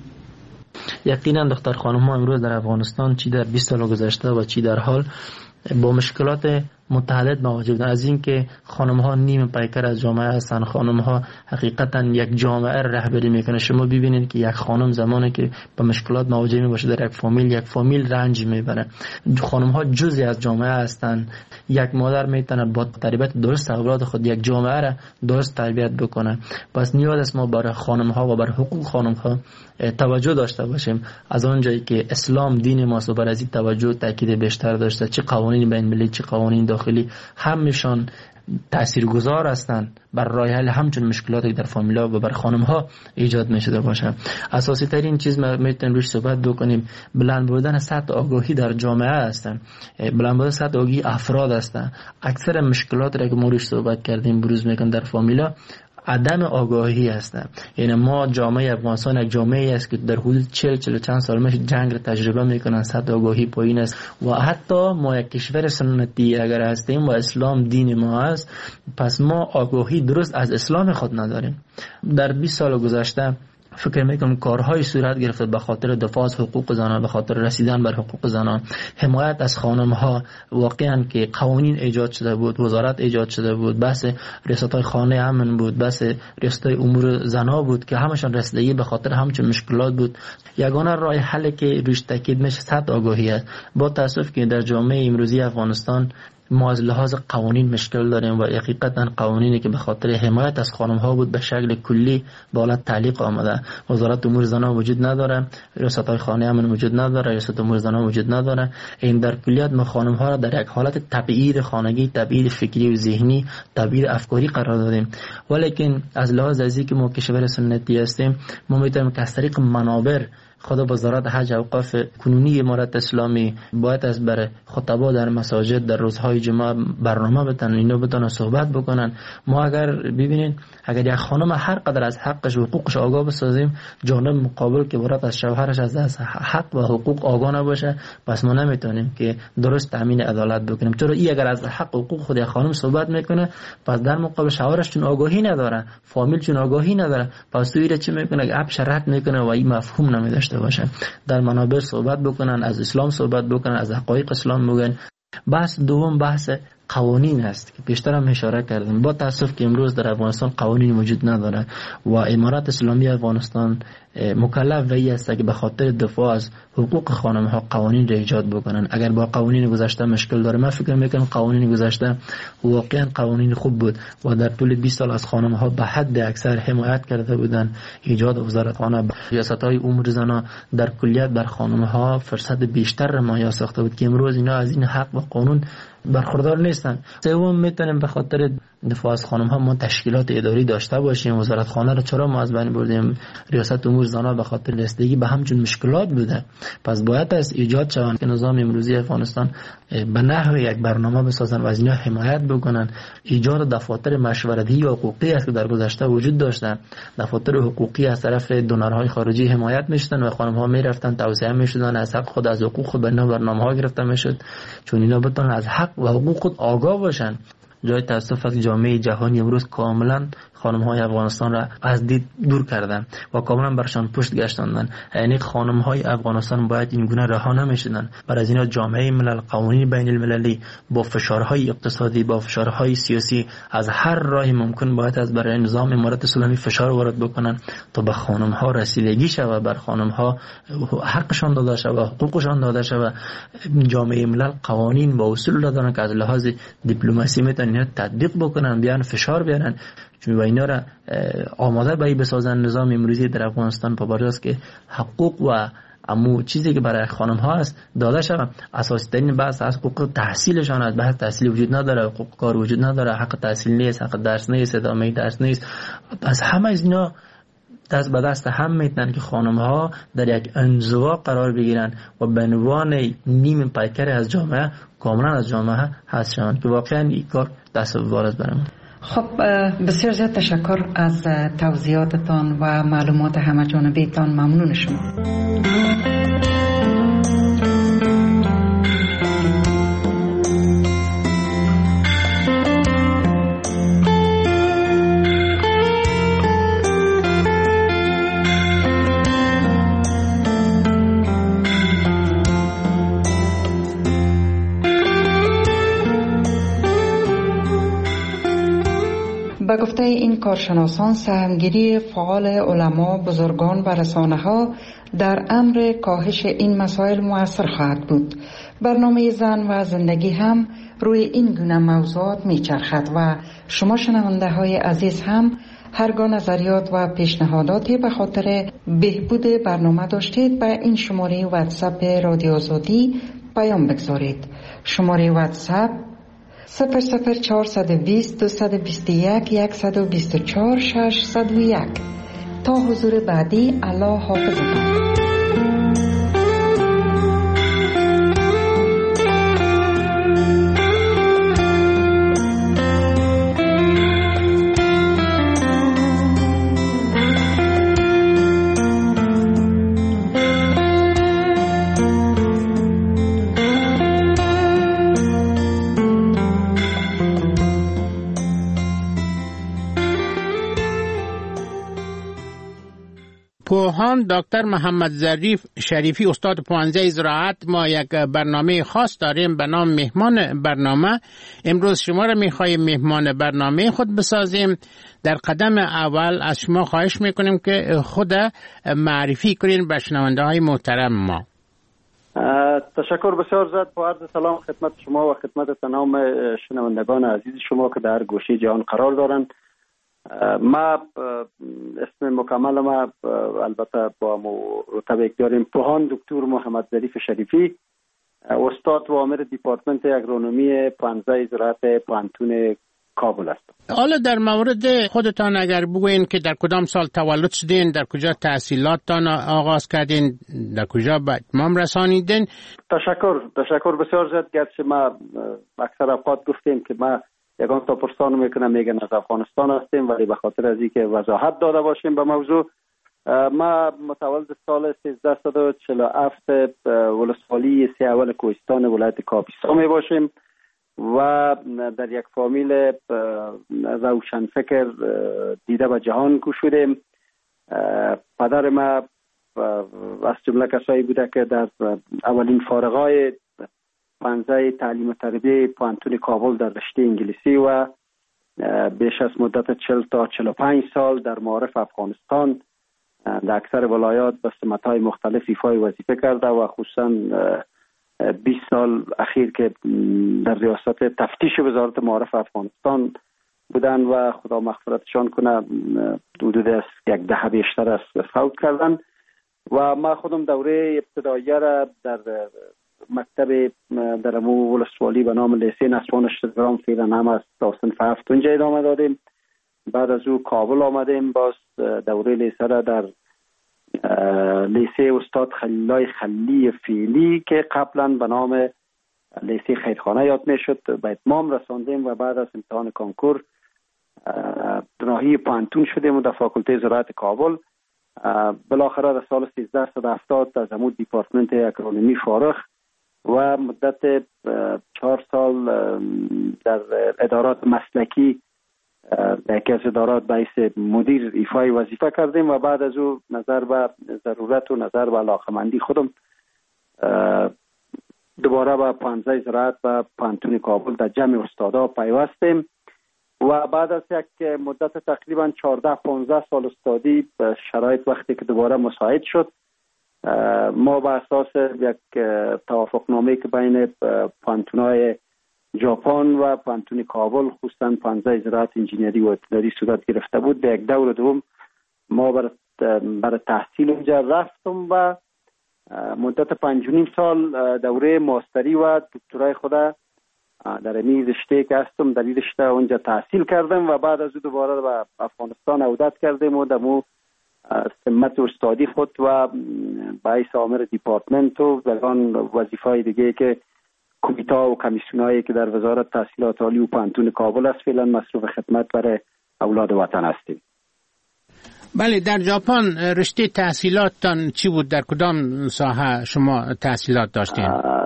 یقینا دختر خانم ها امروز در افغانستان چی در 20 سال گذشته و چی در حال با مشکلات متعدد مواجه بودن. از این که خانم ها نیم پیکر از جامعه هستن، خانم ها حقیقتا یک جامعه رهبری میکنه. شما ببینید که یک خانم زمانی که با مشکلات مواجه میباشه در یک فامیل رنج میبره. خانم ها جزئی از جامعه هستن. یک مادر میتونه با تربیت درست اولاد خود یک جامعه را درست تربیت بکنه. پس نیاز است ما برای خانم ها و بر حقوق خانم ها توجه داشته باشیم. از اونجایی که اسلام دین ماست و بر از این توجه تاکید بیشتر داشته، چه قوانین بین المللی چه قوانین داخلی همشان تاثیرگذار هستند بر راه حل همچون مشکلاتی در فامیلا و بر خانم ها ایجاد میشده باشه. اساسی ترین چیز ما میتونیم روش صحبت بکنیم بلند بودن سطح آگاهی در جامعه هستن، بلند بودن سطح آگاهی افراد هستن. اکثر مشکلات را که ما روش صحبت کردیم بروز میکنن در فامیلا عدم آگاهی هستن. یعنی ما جامعه افغانستان یک جامعه است که در حدود 40 چند سال میشه جنگ را تجربه میکنن، سطح آگاهی پایین است و حتی ما یک کشور سنتی اگر هستیم و اسلام دین ما است، پس ما آگاهی درست از اسلام خود نداریم. در 20 سال گذشته فکر میکنم کارهای صورت گرفته به خاطر دفاع از حقوق زنان، به خاطر رسیدن بر حقوق زنان، حمایت از خانم ها. واقعا که قوانین ایجاد شده بود، وزارت ایجاد شده بود، بحث ریاست‌های خانه امن بود، بحث ریاست‌های امور زنا بود که همشان رسیدگی به خاطر همچین مشکلات بود. یگانه راه حل که روش تاکید میشه سطح آگاهی است. با تاسف که در جامعه امروزی افغانستان ما از لحاظ قوانین مشکل داریم و حقیقتا قوانینی که به خاطر حمایت از خانم ها بود به شکل کلی به حالت تعلیق آمده. وزارت امور زنان وجود نداره، ریاست‌های خانه امن وجود نداره، ریاست امور زنان وجود نداره. این در کلیت ما خانم ها را در یک حالت تبعید خانگی، تبعید فکری و ذهنی، تبعید افکاری قرار دادیم. ولیکن از لحاظ ازی که ما کشور سنتی هستیم ما میتونیم که از طریق منابر خود وزارت حج اوقاف کنونی امارت اسلامی باید از بر خطبا در مساجد در روزهای جمعه برنامه بتن، اینا بتونن صحبت بکنن. ما اگر ببینین اگر یک خانم هر قدر از حقش و حقوقش آگاه بسازیم، جانب مقابل که برات از شوهرش از حق و حقوق آگاه نباشه، پس ما نمیتونیم که درست تامین عدالت بکنیم. چرا این اگر از حق و حقوق خود یک خانم صحبت میکنه، پس در مقابل شوهرش چون آگاهی نداره، فامیل چون آگاهی نداره، پس تو چی میکنه؟ اپ شرط میکنه و این مفهوم نمیداشته باشه. در منابر صحبت بکنن، از اسلام صحبت بکنن، از حقایق اسلام بگن. بحث دوم بحث قوانین است که پیشتر هم اشاره کردم. با تاسف که امروز در افغانستان قوانین وجود نداره و امارت اسلامی افغانستان مکلف وی است که به خاطر دفاع از حقوق خانم ها قوانین را ایجاد بکنن. اگر با قوانین گذشته مشکل داره، من فکر میکنم قوانین گذشته واقعا قوانین خوب بود و در طول 20 سال از خانم ها به حد اکثر حمایت کرده بودن. ایجاد وزارتخانه، ریاست‌های امور زنان در کلیت بر خانم ها فرصت بیشتر را مهیا ساخته بود که امروز اینا از این حق و قانون برخوردار نیستن. سوم میتونیم به خاطر دفاع از خانم ها ما تشکیلات اداری داشته باشیم. وزارتخانه رو چرا ما از بین بردیم؟ ریاست امور زنان به خاطر رسیدگی به همچون مشکلات بوده. پس باید از ایجاد شوند که نظام امروزی افغانستان به نحو یک برنامه بسازن و از اینا حمایت بکنن. ایجاد دفاتر مشورتی و حقوقی است که در گذشته وجود داشتن. دفاتر حقوقی از طرف دونرهای خارجی حمایت میشدن و خانم ها میرفتن توسعه میشدن، از حق خود از حقوق خود برنامه ها گرفته میشد چون اینا بتونن از حق و حقوق خود آگاه باشن. جای تاسف است جامعه جهانی امروز کاملا خانم های افغانستان را از دید دور کردن و کاملا برشان پشت گشتاندن. یعنی خانم های افغانستان باید این گونه رها نمیشدن. برای اینا جامعه ملل، قوانین بین المللی با فشارهای اقتصادی، با فشارهای سیاسی از هر راهی ممکن باید از برای نظام امارت اسلامی فشار وارد بکنن تا به خانم ها رسیدگی شود، بر خانم ها حقشان داده شود، حقوقشان داده شود. جامعه ملل قوانین با اصول دارن که از لحاظ دیپلماسی میتونن تطبیق بکنن، بیان فشار بیارن چون و اینا را آماده به بسازن. نظام امروزی در افغانستان پابرجاست که حقوق و امو چیزی که برای خانم ها است داده شود. اساسی ترین بحث از حقوق تحصیلشان است. بحث تحصیل وجود نداره، حقوق کار وجود نداره، حق تحصیل نیست، حق درس نیست، ادامه درس نیست. از همه از اینا دست به دست هم میتونن که خانم ها در یک انزوا قرار بگیرن و به عنوان نیم پیکر از جامعه، کاملا از جامعه هست شوند که واقعا این کار دست و بال است برام. خب بسیار زیاد تشکر از توضیحاتتان و معلومات همه جانبیتان. ممنون شما. به گفته این کارشناسان سهمگیری فعال علما، بزرگان و رسانه‌ها در امر کاهش این مسائل مؤثر خواهد بود. برنامه زن و زندگی هم روی این گونه موضوعات میچرخد و شما شنونده های عزیز هم هرگاه نظریات و پیشنهاداتی به خاطر بهبود برنامه داشتید به این شماره واتساپ رادیو آزادی پیام بگذارید. شماره واتساپ 00420 221 124 601. تا حضور بعدی، الله حافظتان. پوهان دکتر محمد ظریف شریفی استاد پوهنځی زراعت، ما یک برنامه خاص داریم به نام مهمان برنامه. امروز شما را می‌خواهیم مهمان برنامه خود بسازیم. در قدم اول از شما خواهش میکنیم که خود معرفی کنین به شنونده‌های محترم ما. تشکر بسیار زیاد. با عرض سلام خدمت شما و خدمت تمام شنوندگان عزیز شما که در گوشه جهان قرار دارند. ما اسم مکمل ما البته با رتبه داریم پوهان دکتر محمد ظریف شریفی، استاد و عامل دیپارتمنت اگرونومی پوهنځی زراعت پوهنتون کابل است. حالا در مورد خودتان اگر بگوین که در کدام سال تولد شدین، در کجا تحصیلاتتان آغاز کردین، در کجا به اتمام رسانیدین؟ تشکر بسیار زیاد. گرچه ما اکثر اوقات گفتیم که ما یگان تا پرسان میکنم میگن از افغانستان هستیم، ولی به خاطر از اینکه وضاحت داده باشیم به موضوع، ما متولد سال 1347 ولسوالی سی اول کوهستان ولایت کاپیسا می باشیم و در یک فامیل روشنفکر دیده به جهان گشودیم. پدر ما از جمله کسایی بوده که در اولین فارغای پوهنځی تعلیم و تربیه پوهنتون کابل در رشته انگلیسی و بیش از مدت 40 تا 45 سال در معارف افغانستان در اکثر ولایات به سمت‌های مختلف ایفای وظیفه کرده و خصوصا 20 سال اخیر که در ریاست تفتیش وزارت معارف افغانستان بودن و خدا مغفرتشان کنه حدود از یک دهه بیشتر از فوت کردن. و ما خودم دوره ابتداییه را در مکتب در امو ولسوالی به نام لیسه نسوان اشتگرام فعلا هم از تا صنف 7 اونجا ادامه دادیم. بعد از او کابل آمدیم، باز دوره لیسه را در لیسه استاد خلیلای خلی فعلی که قبلا به نام لیسه خیرخانه یاد می شد به اتمام رساندیم و بعد از امتحان کنکور راهی پوهنتون شدیم و در فاکولته زراعت کابل. بالاخره در سال 1370 از امو دیپارتمنت اگرونومی فارغ و مدت 4 سال در ادارات مسلکی در یکی از ادارات به حیث مدیر ایفای وظیفه کردیم و بعد از او نظر به ضرورت و نظر به علاقمندی خودم دوباره به پوهنځی زراعت و پوهنتون کابل در جمع استادا پیوستیم و بعد از یک مدت تقریبا 14-15 سال استادی شرایط وقتی که دوباره مساعد شد، ما به اساس یک توافقنامه که بین پوهنتون‌های ژاپن و پوهنتون کابل خصوصا پوهنځی زراعت انجینری و اطلاعاتی صورت گرفته بود، به یک دور دوم ما برای تحصیل اونجا رفتم و مدت 5.5 سال دوره ماستری و دکترای خود در این رشته که هستم در این رشته اونجا تحصیل کردم و بعد از او دوباره به افغانستان عودت کردیم و دمو سمت استادی خود و باعث عامل دیپارتمنت و وظیفه‌های دیگه که کمیته و کمیسیونایی که در وزارت تحصیلات عالی و پانتون کابل است فعلا مصروف خدمت برای اولاد وطن هستیم. بله، در ژاپن رشته تحصیلاتتان چی بود؟ در کدام ساحه شما تحصیلات داشتین؟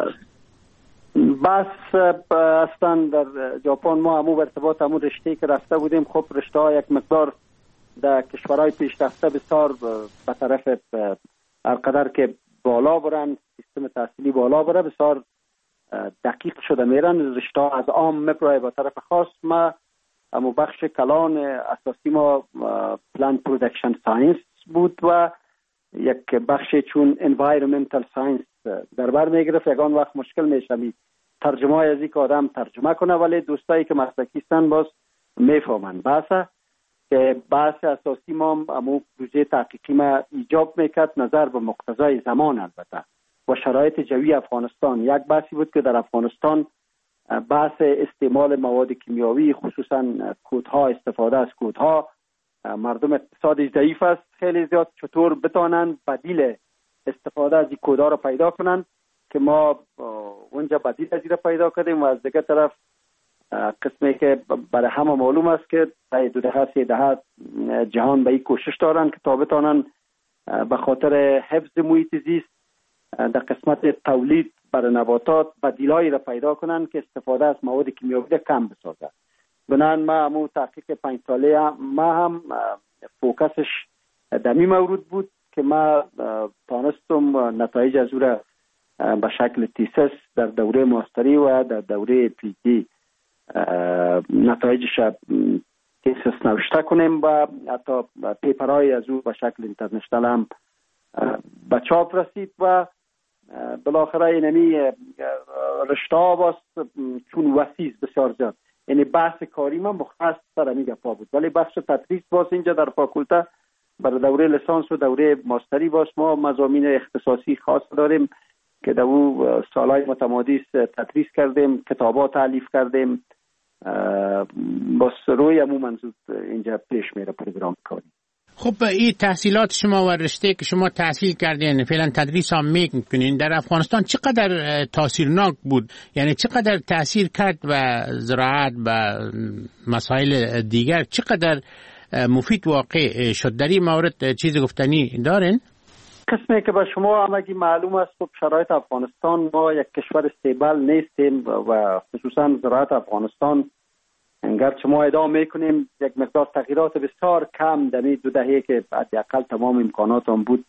بس اصلا در ژاپن ما همون ارتباط همون رشته که رفته بودیم، خب رشته ها یک مقدار در کشورهای پیشرفته بسیار به طرف هرقدر که بالا برن، سیستم تحصیلی بالا بره، بسیار دقیق شده میرن. رشته ها از عام میپره به طرف خاص. ما همون بخش کلان اساسی ما پلان پرودکشن ساینس بود و یک بخش چون انوایرمنتال ساینس در بر میگرفت. یکان وقت مشکل میشه ترجمه های از این که آدم ترجمه کنه، ولی دوستایی که مسلکی هستن باز میفهمن. بحثه که بحث اساسی ما همون پروژه تحقیقی ما ایجاب میکرد نظر به مقتضای زمان البته و شرایط جوی افغانستان. یک بحثی بود که در افغانستان بحث استعمال مواد کیمیاوی، خصوصا کودها، استفاده از کودها، مردم اقتصادی ضعیف است خیلی زیاد، چطور بتانند بدیل استفاده از این کودها را پیدا کنند که ما اونجا بدیل از را پیدا کردیم. و از دیگه طرف قسمی که برای همه معلوم است که تا 2-3 دهه جهان به این کوشش دارند که تا بتانند به خاطر حفظ محیط زیست در قسمت تولید برای نباتات بدیلایی را پیدا کنند که استفاده از مواد کیمیاوی را کم بسازد. بنابراین ما همون تحقیق 5 ساله ما هم فوکسش دمی مورد بود که ما تانستم نتایج از او را به شکل تیسس در دوره ماستری و در دوره پی دی نتایجش تیسس نوشته کنیم و حتی پیپرهای از او به شکل اینترنشنال هم به چاپ رسید و بالاخره اینمی رشته ها باست چون وسیع بسیار زیاد، یعنی بحث کاری من مختص سر همی گپا بود، ولی بحث تدریس باست اینجا در فاکولته برای دوره لیسانس و دوره ماستری باست ما مضامین اختصاصی خاص داریم که در او سالهای متمادی تدریس کردیم، کتابات تالیف کردیم، باز روی همون منظور اینجا پیش میره پروگرام کاری. خب این تحصیلات شما و رشته که شما تحصیل کردین فعلا تدریس هم میکنین در افغانستان چقدر تاثیرناک بود؟ یعنی چقدر تاثیر کرد و زراعت و مسائل دیگر چقدر مفید واقع شد؟ در این مورد چیز گفتنی دارین؟ قسمی که به شما همگی معلوم است خب شرایط افغانستان ما یک کشور استیبل نیستیم و خصوصا زراعت افغانستان گرچه ما ادامه میکنیم یک مقدار تغییرات بسیار کم در این 2 دهه که حداقل تمام امکانات هم بود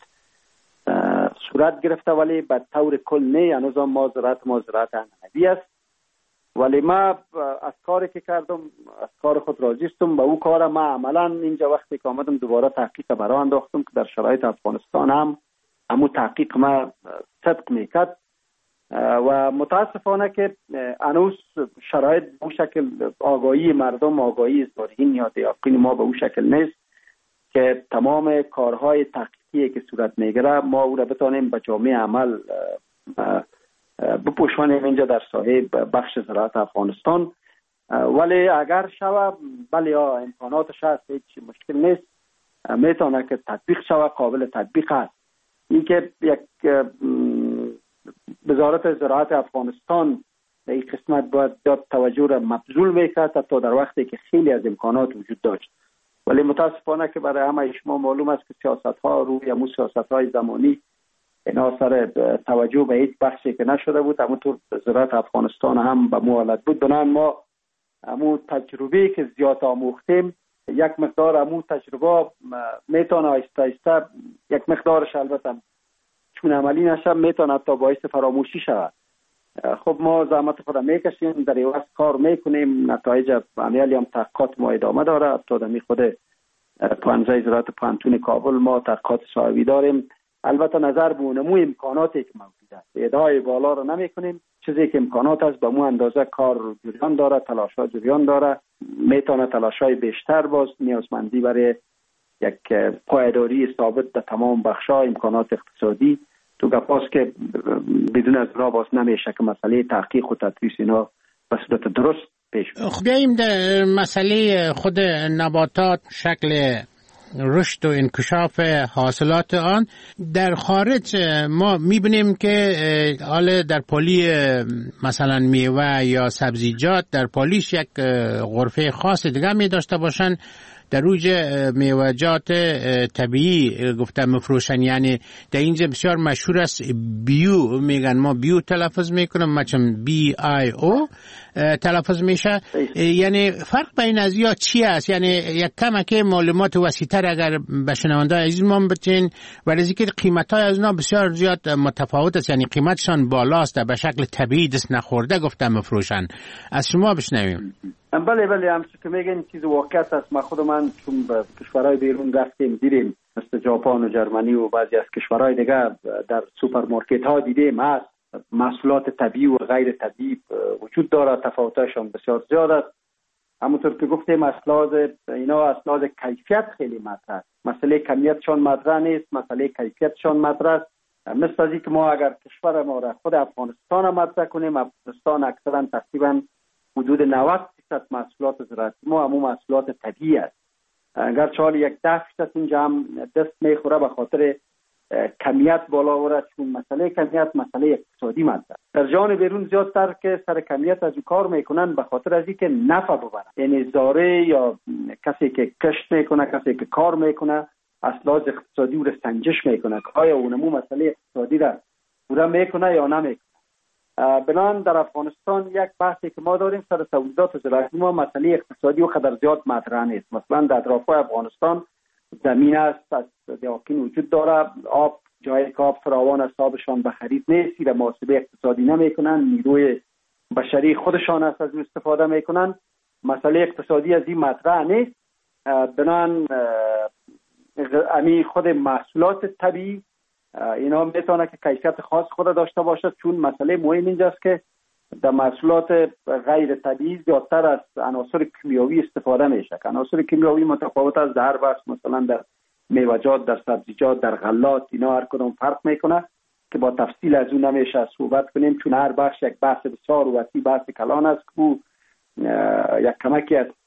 صورت گرفته، ولی به طور کل نه. هنوز ما زراعت انعنوی است، ولی ما از کاری که کردم از کار خود راضی هستم. به او کار ما عملا اینجا وقتی که آمدم دوباره تحقیق برای انداختم که در شرایط افغانستان هم همون تحقیق ما صدق میکرد و متاسفانه که هنوز شرایط به اون شکل آگاهی مردم، آگاهی زارعین یا دیاقین ما به اون شکل نیست که تمام کارهای تحقیقی که صورت میگیره ما او را بتانیم به جامعه عمل بپوشانیم اینجا در ساحه بخش زراعت افغانستان. ولی اگر شوه بله امکاناتش هست، هیچ مشکل نیست، میتونه که تطبیق شوه، قابل تطبیق هست. این که یک وزارت زراعت افغانستان در این قسمت باید توجه را مبذول میکرد تا در وقتی که خیلی از امکانات وجود داشت، ولی متاسفانه که برای همه شما معلوم است که سیاست ها روی همون سیاست های زمانی اینا سر توجه به هیچ بخشی که نشده بود، همونطور زراعت افغانستان هم به موالت بود. بنابراین ما همون تجربه که زیاد آموختیم یک مقدار همون تجربه میتونه آیسته آیسته یک مقدارش البته چون عملی نشه میتونه تا باعث فراموشی شود. خب ما زحمت خود میکشیم، در عوض کار میکنیم، نتایج عملی هم تحقیقات ما ادامه داره. تا دمی خود پانزه زراعت پانتون کابل ما تحقیقات صاحبی داریم. البته نظر به نمو امکاناتی که موجود است ادعای بالا رو نمی کنیم، چیزی که امکانات است به مو اندازه کار جریان داره، تلاش‌ها جریان داره، میتونه تلاش‌های بیشتر باز نیازمندی برای یک پایداری ثابت در تمام بخش‌ها امکانات اقتصادی تو گپاست که بدون از راه باز نمیشه که مسئله تحقیق و تدریس اینا به صورت درست پیش. خب بیاییم در مسئله خود نباتات، شکل رشد و انکشاف حاصلات آن. در خارج ما میبینیم که حالا در پلی مثلا میوه یا سبزیجات در پلیش یک غرفه خاص دیگه می داشته باشن، در روج میوه‌جات طبیعی گفتم مفروشن. یعنی در اینجا بسیار مشهور است بیو، میگن ما بیو تلفظ میکنم، مچم BIO تلفظ میشه. یعنی فرق بین از یا چی است؟ یعنی یک کمک معلومات وسیع‌تر اگر به شنوندگان عزیز ما بتین، ولی از اینکه قیمت‌های از اینا بسیار زیاد متفاوت است، یعنی قیمتشان بالاست، به شکل طبیعی دست نخورده گفتم مفروشن. از شما بشنویم. بله همچون که میگن چیز واقعیت است. من چون به کشورهای بیرون رفتیم دیدیم، مثل ژاپن و جرمنی و بعضی از کشورهای دیگه در سوپرمارکت ها دیدیم هست محصولات طبیعی و غیر طبیعی وجود داره، تفاوتشان بسیار زیاد است. همونطور که گفتیم اینا از لحاظ کیفیت خیلی مطرح است. مسئله کمیتشان مطرح نیست، مسئله کیفیتشان مطرح است. مثل از اینکه ما اگر کشور ما را خود افغانستان مطرح کنیم، افغانستان اکثرا تقریبا حدود 90% محصولات زراعتی ما همون محصولات طبیعی است. اگر چالی 10% اینجا هم دست میخوره به خاطر کمیت بالا ورد، چون مسئله کمیت مسئله اقتصادی مطرح. در جهان بیرون زیادتر که سر کمیت از کار میکنن به خاطر از اینکه نفع ببرن. یعنی زاره یا کسی که کشت میکنه، کسی که کار میکنه، از لحاظ اقتصادی رو سنجش میکنه که آیا اونمو مسئله اقتصادی را پورا میکنه یا نمیکنه. بنان در افغانستان یک بحثی که ما داریم سر تولیدات زراعتی ما مسئله اقتصادی و قدر زیاد مطرح نیست. مثلا در اطراف افغانستان زمین است، از دیاکین وجود داره، آب جای که آب فراوان است، آبشان به خرید نیست، در محاسبه اقتصادی نمیکنن، نیروی بشری خودشان است از استفاده میکنن، مسئله اقتصادی از این مطرح نیست. بنان امی خود محصولات طبیعی اینا میتونه که کیفیت خاص خود داشته باشد، چون مسئله مهم اینجاست که در محصولات غیر طبیعی زیادتر از عناصر کیمیاوی استفاده میشه. عناصر کیمیاوی متفاوت از در بحث، مثلا در میوه‌جات، در سبزیجات، در غلات، اینا هر کدوم فرق میکنه که با تفصیل از اون نمیشه صحبت کنیم، چون هر بخش یک بحث بسیار وسیع بحث کلان است که یک کمکی از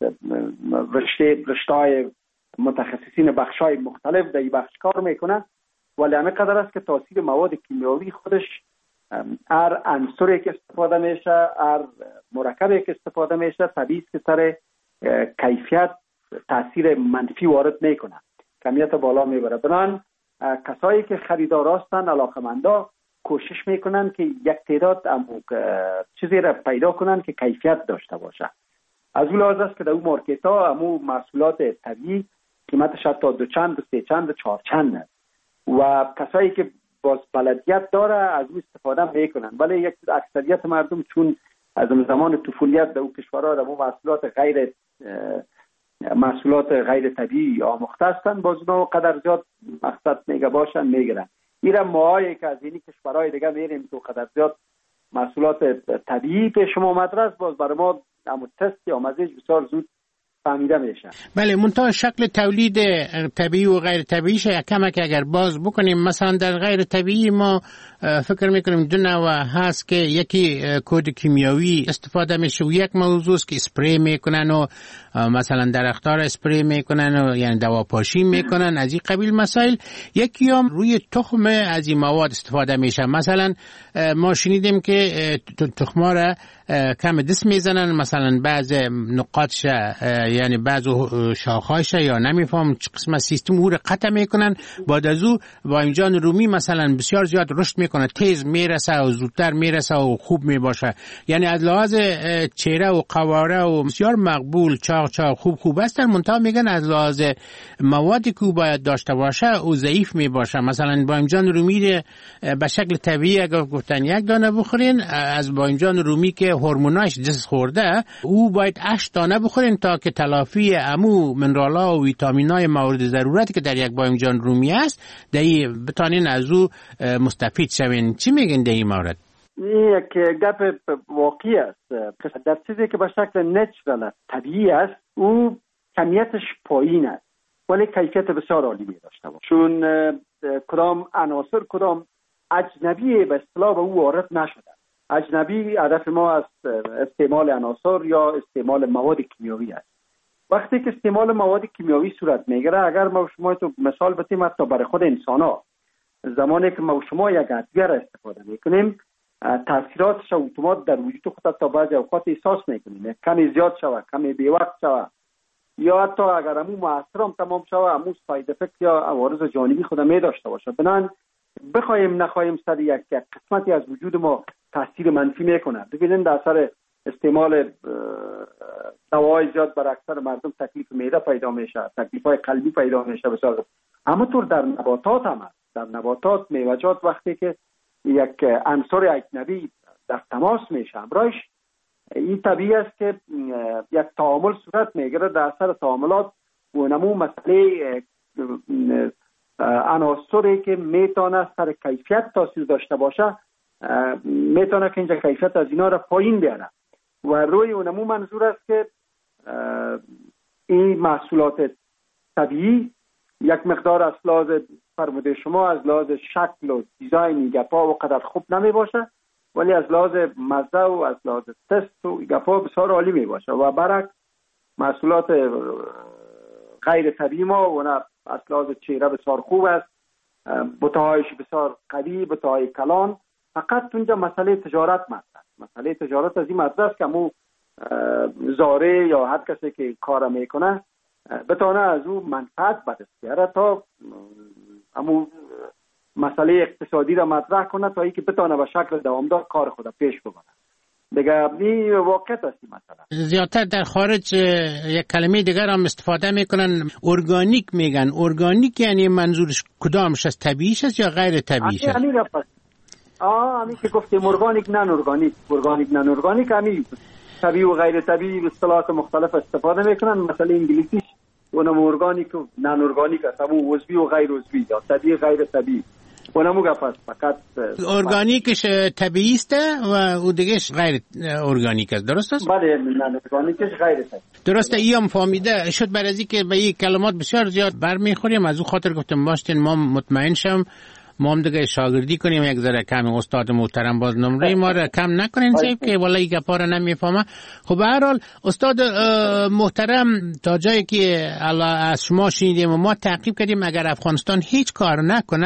رشته‌های متخصصین بخش‌های مختلف در این بخش کار میکنه. ولی همه قدر است که تاثیر مواد کیمیاوی خودش هر عنصری که استفاده میشه، هر مرکبی که استفاده میشه، طبیعی است که سر کیفیت تاثیر منفی وارد میکنه، کمیت بالا میبره. بنان کسایی که خریدار هستند، علاقمندا، کوشش میکنن که یک تعداد چیزی را پیدا کنن که کیفیت داشته باشه. از اون لحاظ است که در اون مارکت ها همو محصولات طبیعی قیمتش حتی 2 چند، 3 چند، 4 چند است و کسایی که باز بلدیت داره از اون استفاده میکنن. ولی یک اکثریت مردم چون از زمان طفولیت در اون کشورها در محصولات غیر طبیعی آموخته هستن، باز اونها قدر زیاد مقصد میگه باشن میگیرن. ایران ماهایی که از اینی کشورهای دیگه میریم تو قدر زیاد محصولات طبیعی پیش ما مدرس، باز برای ما همون تست یا مزیج بسیار زود فهمیده میشه. بله، منتها شکل تولید طبیعی و غیر طبیعیش کمک اگر باز بکنیم. مثلا در غیر طبیعی ما فکر میکنیم 2 نوع هست که یکی کود کیمیاوی استفاده میشه و یک موضوع است که اسپری میکنن و مثلا درخت‌ها را اسپری میکنن و یعنی دواپاشی میکنن، از این قبیل مسائل. یکی هم روی تخم از این مواد استفاده میشه. مثلا ما شنیدیم که تخم‌ها را کم دست میزنن، مثلا بعض نقاطش یعنی بعض شاخه‌اش یا نمیفهم چه قسم سیستم او را قطع میکنن، بعد از او بایمجان رومی مثلا بسیار زیاد رشد میکنه، تیز میرسه و زودتر میرسه و خوب میباشه. یعنی از لحاظ چهره و قواره و بسیار مقبول، چاق خوب هستن، منتها میگن از لحاظ موادی که باید داشته باشه او ضعیف میباشه. مثلا بایمجان رومی به شکل طبیعی اگر گفتن 1 دانه بخورین، از بایمجان رومی که هورموناش دست خورده او باید 8 دانه بخورین تا که تلافی امو منرال‌ها و ویتامین‌های مورد ضرورتی که در یک بایمجان رومی است دایی بتانین از او مستفید شوین. چی میگن در این مورد؟ یک گپ واقعی است. در چیزی که به شکل نچرال طبیعی است او کمیتش پایین است ولی کیفیت بسیار عالی داشته باشه، چون کدام عناصر کدام اجنبی به اصطلاح به او وارد نشده. اجنبی هدف ما از استعمال عناصر یا استعمال مواد کیمیاوی است. وقتی که استعمال مواد کیمیاوی صورت میگیره، اگر ما شما تو مثال بتیم حتی برای خود انسان ها، زمانی که ما شما یک ادویه را استفاده میکنیم تاثیراتش اتومات در وجود خود تا بعضی اوقات احساس میکنیم، کمی زیاد شوه، کمی بی وقت شوه، یا حتی اگر همون مؤثر هم تمام شوه همون ساید افکت یا عوارض جانبی خود می داشته باشه. بنابراین بخوایم نخواهیم سر یک قسمتی از وجود ما تاثیر منفی میکنه. ببینید در اثر استعمال دوای زیاد بر اکثر مردم تکلیف معده پیدا میشه، تکلیف‌های قلبی پیدا میشه بسیار. اما طور در نباتات هم هست. در نباتات میوه‌جات وقتی که یک عنصر اجنبی در تماس میشه همراهش، این طبیعی است که یک تعامل صورت میگیره. در اثر تعاملات و نمو مسئله عناصری که میتونه سر کیفیت تاثیر داشته باشه میتونه که اینجا کیفیت از اینا را پایین بیاره و روی اونمو منظور است که این محصولات طبیعی یک مقدار از لحاظ فرموده شما از لحاظ شکل و دیزاین گپا و قدر خوب نمی باشه، ولی از لحاظ مزه و از لحاظ تست و گپا بسیار عالی می باشه و برعکس محصولات غیر طبیعی ما و نه از لحاظ چهره بسیار خوب است، بوتهایش بسیار قوی، بوتهای کلان. فقط اونجا مسئله تجارت مطرح، مسئله تجارت از این مطرح است که مو زاره یا هر کسی که کار میکنه بتونه از او منفعت به دست بیاره تا امو مسئله اقتصادی را مطرح کنه تا اینکه بتونه به شکل دوامدار کار خود پیش ببره. دیگه این واقعیت است مثلا. زیادتر در خارج یک کلمه دیگر هم استفاده میکنن، ارگانیک میگن. ارگانیک یعنی منظورش کدامش است؟ طبیعیش است یا غیر طبیعیش است؟ همین که گفتیم ارگانیک نان ارگانیک، ارگانیک نان ارگانیک، همین طبیعی و غیر طبیعی اصطلاحات مختلف استفاده میکنن. مثلا انگلیسیش اونم ارگانیک و نان ارگانیک است، همون عضوی و غیر عضوی یا طبیعی غیر طبیعی. اونم گفت فقط ارگانیکش طبیعی است و اون دیگهش غیر ارگانیک است، درست است؟ بله، نان ارگانیکش غیر طبیعی. درسته. اینم فهمیده شد. برای از اینکه به این کلمات بسیار زیاد برمیخوریم از اون خاطر گفتم باشین ما مطمئن شم ما هم دیگه شاگردی کنیم یک ذره کم. استاد محترم باز نمره ما را کم نکنین سیب که والا این گپا را نمیفهمه. خب به هر حال استاد محترم تا جایی که از شما شنیدیم و ما تعقیب کردیم اگر افغانستان هیچ کار نکنه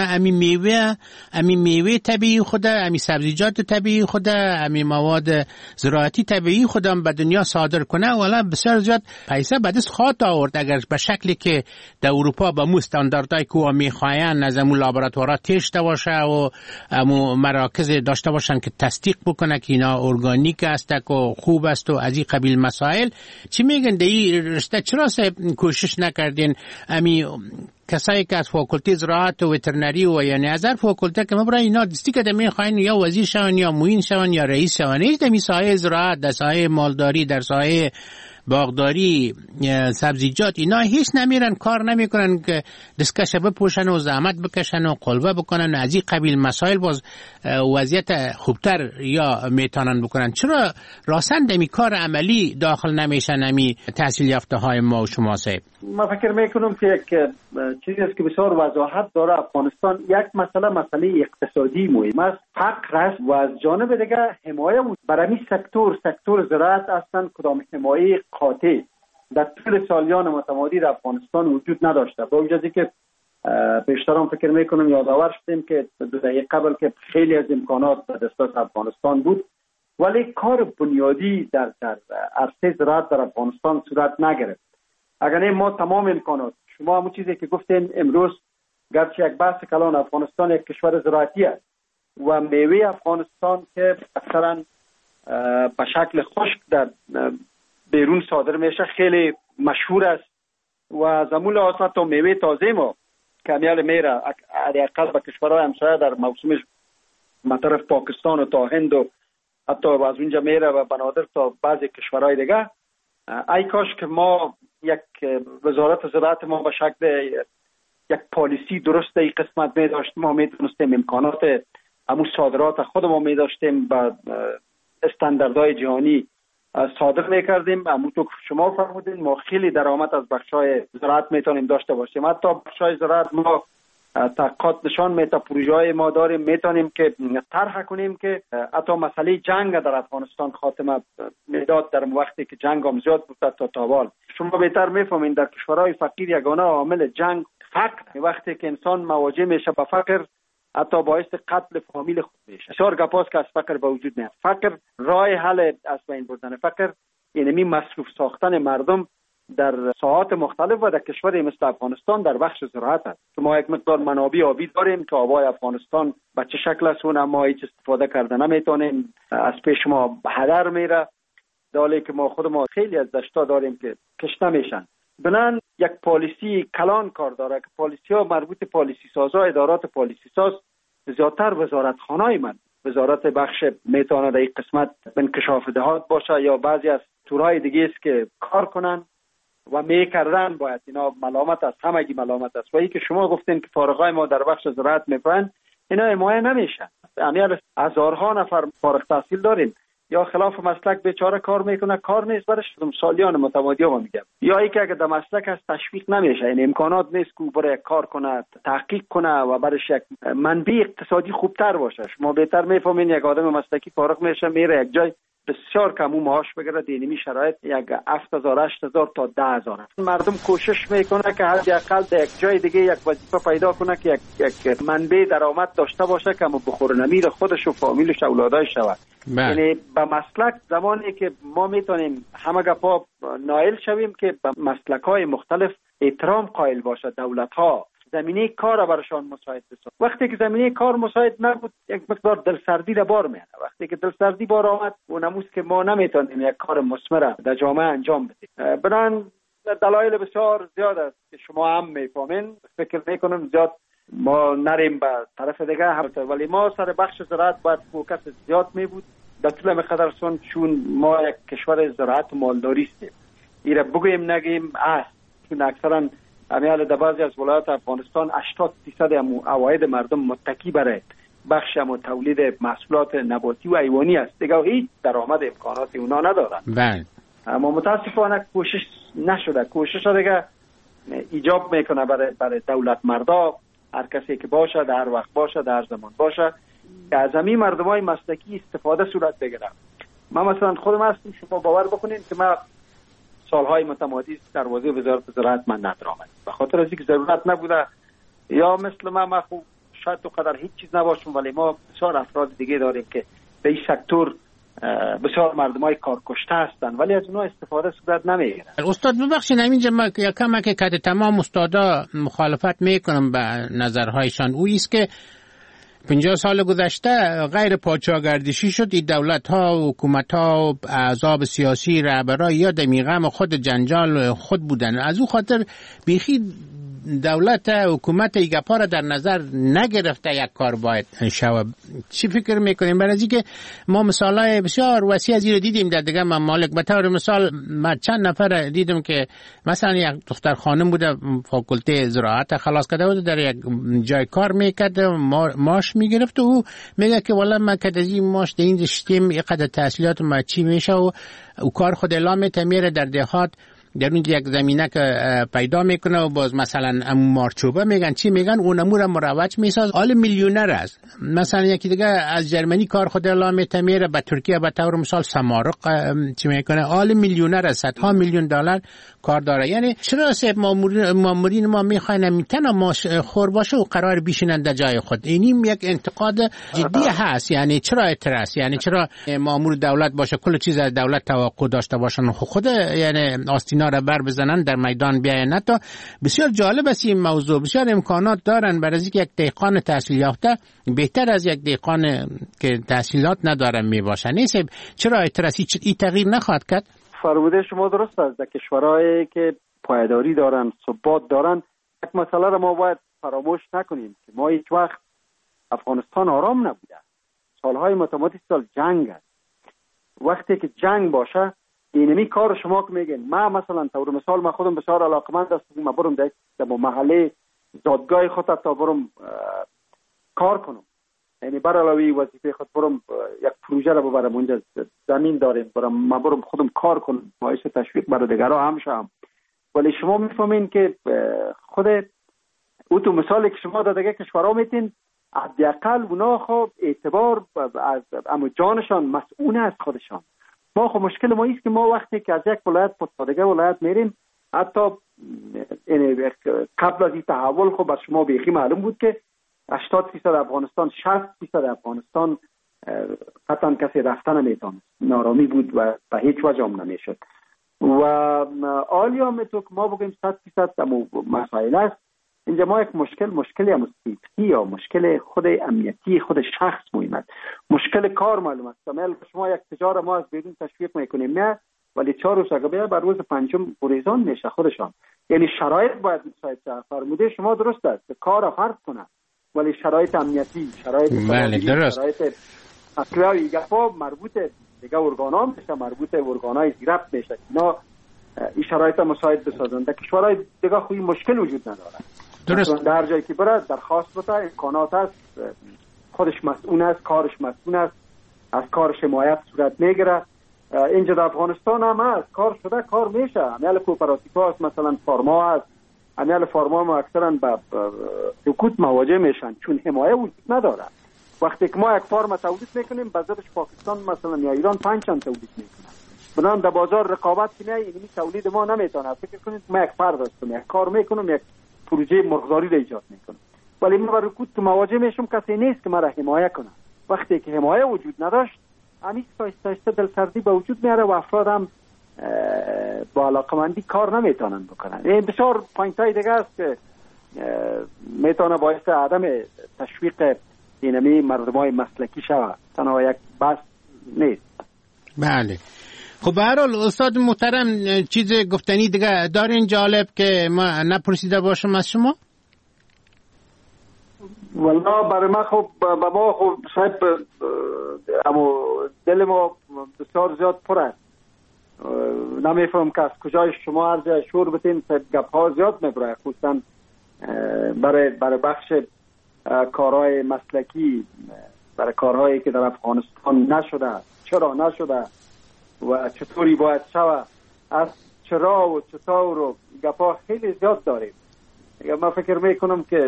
امی میوه طبیعی خود، امی سبزیجات طبیعی خود، امی مواد زراعتی طبیعی خودم به دنیا صادر کنه والا بسیار زیاد پیسه به دست خواهد آورد اگر به شکلی که در اروپا به مو استانداردهای که میخواین از امو لابراتوارات داشته باشه و امو مراکز داشته باشن که تصدیق بکنه که اینا ارگانیک است و خوب است و از این قبیل مسائل. چی میگن در این رشته چرا کوشش نکردین امی کسایی که از فاکولته زراعت و وترنری و یا نظر فاکولته که مبرای اینا دستی که میخواین یا وزیر شون یا معین شون یا رئیس شون، هیچ در سایه زراعت، در سایه مالداری، در سایه باغداری، سبزیجات اینا هیچ نمیرن، کار نمیکنن که دستکش بپوشن و زحمت بکشن و قلبه بکنن از این قبیل مسائل باز وضعیت خوبتر یا میتونن بکنن. چرا راسند امی کار عملی داخل نمیشن امی تحصیل یافته های ما و شما صاحب؟ ما فکر میکنم که یک چیزی است که بسیار وضاحت داره. افغانستان یک مسئله اقتصادی مهم است، فقر است و از جانب دیگر حمایه برای سکتور زراعت اصلا کدام حمایه قاطع در طول سالیان متمادی در افغانستان وجود نداشته. با وجودی که بیشترم فکر میکنم یادآور شدیم که 2 دهه قبل که خیلی از امکانات در دسترس افغانستان بود ولی کار بنیادی در عرصه زراعت در افغانستان صورت نگرفت. اگر ما تمام امکانات، شما همون چیزی که گفتین امروز گرچه یک بحث کلان افغانستان یک کشور زراعتی است و میوه افغانستان که اکثرا به شکل خشک در بیرون صادر میشه خیلی مشهور است و زمون لحاظ تا میوه تازه ما کمیال میره حداقل به کشورهای همسایه در موسمش مطرف پاکستان و تا هند و حتی از اونجا میره و بنادر تا بعضی کشورهای دیگه. ای کاش که ما یک وزارت زراعت ما به شکل یک پالیسی درست این قسمت می داشتیم، ما می تونستیم امکانات همون صادرات خود ما می داشتیم با استانداردهای جهانی صادر می کردیم. همونطور که شما فرمودین ما خیلی درآمد از بخشای زراعت می تونیم داشته باشیم. حتی بخشای زراعت ما تحقیقات نشان میده پروژه های ما داریم میتونیم که طرح کنیم که حتی مسئله جنگ در افغانستان خاتمه میداد در وقتی که جنگ هم زیاد بود تا تابال. شما بهتر میفهمین در کشورهای فقیر یگانه عامل جنگ فقر. وقتی که انسان مواجه میشه با فقر حتی باعث قتل فامیل خود میشه. بسیار گپاست که از فقر به وجود میاد. فقر راه حل از بین بردن فقر یعنی مصروف ساختن مردم در ساحات مختلف و در کشوری مثل افغانستان در بخش زراعت است. ما یک مقدار منابع آبی داریم که آبای افغانستان به چه شکل است اون ما هیچ استفاده کرده نمیتونیم، از پیش ما هدر میره، دالی که ما خود ما خیلی از دشتا داریم که کشته میشن. بنان یک پالیسی کلان کار داره که پالیسی ها مربوط پالیسی سازا، ادارات پالیسی ساز زیادتر وزارت خانای من وزارت بخش میتونه در این قسمت انکشاف دهات باشه یا بعضی از تورهای دیگه است که کار کنن و میکردن. باید اینا ملامت است، همگی ملامت است. و ای که شما گفتین که فارغای ما در بخش زراعت میپرن اینا حمایه نمیشن. یعنی هزارها نفر فارغ تحصیل داریم یا خلاف مسلک بیچاره کار میکنه، کار نیست برش سالیان متمادی ها میگم، یا ای که اگه در مسلک هست تشویق نمیشه، یعنی امکانات نیست که برای کار کنه، تحقیق کنه و برش یک منبع اقتصادی خوبتر باشه. شما بهتر میفهمین یک آدم مسلکی فارغ میشه میره یک جای بسیار کم معاش بگیره، دینمی شرایط یک 7000 8000 تا 10000. مردم کوشش میکنه که حداقل در یک جای دیگه یک وظیفه پیدا کنه که یک منبع درآمد داشته باشه که بخور نمیر خودش و فامیلش اولادای شود. یعنی به مسلک زمانی که ما میتونیم همه گپا نائل شویم که به مسلک‌های مختلف احترام قائل باشه دولت‌ها، زمینه کار برشان مساعد بسازد. وقتی که زمینه کار مساعد نبود یک مقدار دلسردی را بار میاره. وقتی که دلسردی بار آمد اونموست که ما نمیتونیم یک کار مثمر در جامعه انجام بدیم. بنان دلایل بسیار زیاد است که شما هم میفهمین. فکر میکنم زیاد ما نریم به طرف دیگه هم، ولی ما سر بخش زراعت باید فوکس زیاد می بود در طول مقدرسون، چون ما یک کشور زراعت و مالداری هستیم. ایره بگویم نگیم است، چون اکثرا امیال در بعضی از ولایات افغانستان 80% عواید مردم متکی برای بخش تولید محصولات نباتی و حیوانی است. دیگه هیچ درآمد امکانات اونا ندارن. بله. اما متاسفانه کوشش نشده. کوشش دیگه ایجاب میکنه برای دولت مردا، هر کسی که باشه در هر وقت باشه در هر زمان باشه که از همین مردمای مسلکی استفاده صورت بگیره. من مثلا خودم هستم، شما باور بکنین که من سالهای متمادی در وظیفه وزارت زراعت من ندارم، به خاطر از اینکه ضرورت نبوده، یا مثل من خوب شاید تو قدر هیچ چیز نباشم، ولی ما بسیار افراد دیگه داریم که به این سکتور بسیار مردمای کارکشته هستند ولی از اونها استفاده صورت نمیگیره. استاد ببخشید اینجا ما یکم که تمام استادا مخالفت میکنم به نظرهایشان، او است که 50 سال گذشته غیر پادشاهگردشی شد. این دولت ها و حکومت ها و احزاب سیاسی رهبرای یا دمیغم خود جنجال خود بودن. از او خاطر بیخی دولت حکومت ایگپا را در نظر نگرفته یک کار باید شود. چی فکر میکنیم؟ برای از اینکه ما مثالای بسیار وسیع از این دیدیم در دیگه ممالک. به طور مثال من چند نفر دیدم که مثلا یک دختر خانم بوده فاکولته زراعت خلاص کرده بود، در یک جای کار میکرد، ماش میگرفت و میگه که والا من که از این ماش در این رشتیم اینقدر تحصیلات ما چی میشه و کار خود اعلام میته، میره در دهات در اون یک زمینه که پیدا میکنه و باز مثلا مارچوبه میگن چی میگن اون امور مروج میساز، حال میلیونر است. مثلا یکی دیگه از جرمنی کار خود اعلام میته میره به ترکیه به طور مثال سمارق چی میکنه، حال میلیونر است، صدها میلیون دلار کار داره. یعنی چرا سب مامورین ما میخواین میتونه ماش خور باشه و قرار بشینن در جای خود؟ اینیم یک انتقاد جدی هست. یعنی چرا اعتراض؟ یعنی چرا مامور دولت باشه کل چیز از دولت توقع داشته باشن خود یعنی آستینا را بر بزنن در میدان بیاین؟ تا بسیار جالب است این موضوع. بسیار امکانات دارن برای اینکه یک دهقان تحصیل یافته بهتر از یک دهقان که تحصیلات نداره میباشه. نیست چرا اعتراضی این تغییر نخواهد کرد؟ فرموده شما درست است. در کشورهایی که پایداری دارن، ثبات دارن، یک مسئله را ما باید فراموش نکنیم که ما هیچ وقت افغانستان آرام نبوده. سالهای متمادی سال جنگ است. وقتی که جنگ باشه اینمی کار شما که میگین، من مثلا طور مثال من خودم بسیار علاقمند هستم من برم در محله دادگاه خود تا برم کار کنم، یعنی بر علاوه وظیفه خود برم یک پروژه را ببرم اونجا زمین داریم من برم خودم کار کنم باعث تشویق برای دیگرها هم شم. ولی شما میفهمین که خود او تو مثالی که شما دادگه کشورها میتین حداقل اونا خب اعتبار از جانشان مسئول از خودشان. ما خب مشکل ما است که ما وقتی که از یک ولایت به دیگه ولایت میریم، حتی قبل از این تحول خب بر شما بیخی معلوم بود که 80% افغانستان 60% افغانستان قطعا کسی رفتن نمیتونه، نارامی بود و به هیچ وجه هم نمیشد. و آلیا میتو که ما بگیم 100% مسائل است. اینجا ما یک مشکلی هم سیفتی یا مشکل خود امنیتی خود شخص مهمه، مشکل کار معلوم است. مثلا شما یک تجار ما از بیرون تشویق میکنیم نه، ولی 4 روز اگه بیا بر روز پنجم گریزان میشه خودشان. یعنی شرایط باید مساعد شه. فرموده شما درست است، کار فرض کنه، ولی شرایط امنیتی، شرایط شرایط اصلاحی گفا مربوط دیگه ارگانا میشه، مربوط ارگانای زیرفت میشه. اینا این شرایط مساعد بسازن. در کشورهای دیگه خوی مشکل وجود نداره. درست. در جایی که برد درخواست بده، امکانات است، خودش مسئول است، کارش مسئول است، از کارش حمایت صورت میگیره. اینجا در افغانستان هم هست، کار شده کار میشه. امیال کوپراتیف هست، مثلا فارما هست، امیال فارما ما اکثرا به سکوت مواجه میشن چون حمایت وجود نداره. وقتی که ما یک فارم تولید میکنیم بازارش پاکستان مثلا یا ایران 5 چند تولید میکنه، بنابراین در بازار رقابت کنه، این تولید ما نمیتونه. فکر کنید ما یک فرد هستم، یک کار میکنم، یک پروژه مرغداری را ایجاد میکنم، ولی من با رکود مواجه میشم کسی نیست که مرا حمایت کنه. وقتی که حمایت وجود نداشت، همیشه آهسته دلسردی به وجود میاره و افراد هم با علاقمندی کار نمیتونن بکنن. این بسیار پوینتای دیگه است که میتونه باعث عدم تشویق اینمی مردمای مسلکی شود، تنها یک بحث نیست. بله. خب به هر حال استاد محترم چیز گفتنی دیگه دارین جالب که ما نپرسیده باشم از شما؟ والله برای ما خب با ما خب شاید اما دل ما بسیار زیاد پر است. نمیفهم که از کجای شما هر جای شور بتین گپ ها زیاد میبره، خصوصا برای بخش کارهای مسلکی، برای کارهایی که در افغانستان نشده، چرا نشده و چطوری باید شود، از چرا و چطور و گپا خیلی زیاد داریم. من فکر میکنم که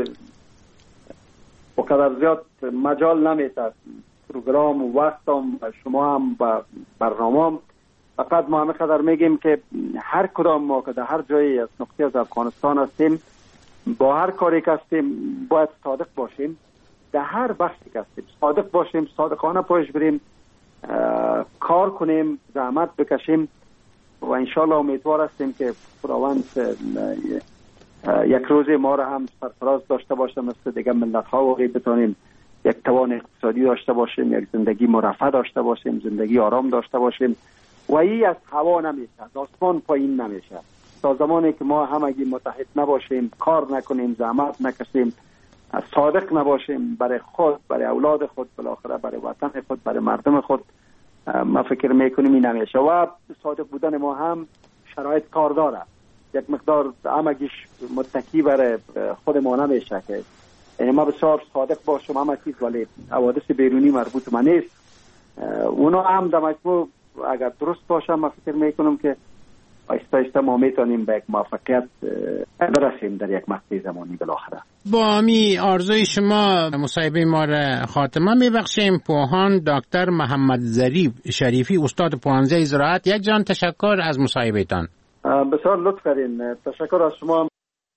بقدر زیاد مجال نمیتد پروگرام و وقتم شما هم با برنامه، فقط ما همه قدر میگیم که هر کدام ما که در هر جایی از نقطه از افغانستان هستیم، با هر کاری که هستیم باید صادق باشیم، در هر بخشی که هستیم صادق باشیم، صادقانه پایش بریم، کار کنیم، زحمت بکشیم و انشالله امیدوار هستیم که خداوند یک روزی ما را هم سرفراز داشته باشه، مثل دیگه ملت ها واقعی بتانیم یک توان اقتصادی داشته باشیم، یک زندگی مرفه داشته باشیم، زندگی آرام داشته باشیم و این از هوا نمیشه، از آسمان پایین نمیشه. تا زمانی که ما همگی متحد نباشیم، کار نکنیم، زحمت نکشیم، صادق نباشیم برای خود، برای اولاد خود، بالاخره برای وطن خود، برای مردم خود، ما فکر میکنیم این نمیشه. و صادق بودن ما هم شرایط کار داره، یک مقدار همگیش متکی برای خود ما نمیشه که یعنی ما بسیار صادق باشم همه چیز، ولی حوادث بیرونی مربوط ما نیست. اونا هم در مجموع اگر درست باشه ما فکر میکنم که آیسته ما میتونیم به یک موفقیت برسیم در یک مقطع زمانی بالاخره. با امی آرزوی شما مصاحبه ما را خاتمه میبخشیم. پوهان دکتر محمد ظریف شریفی، استاد پوهنځی زراعت، یک جان تشکر از مصاحبه تان. بسیار لطف کردین. تشکر از شما.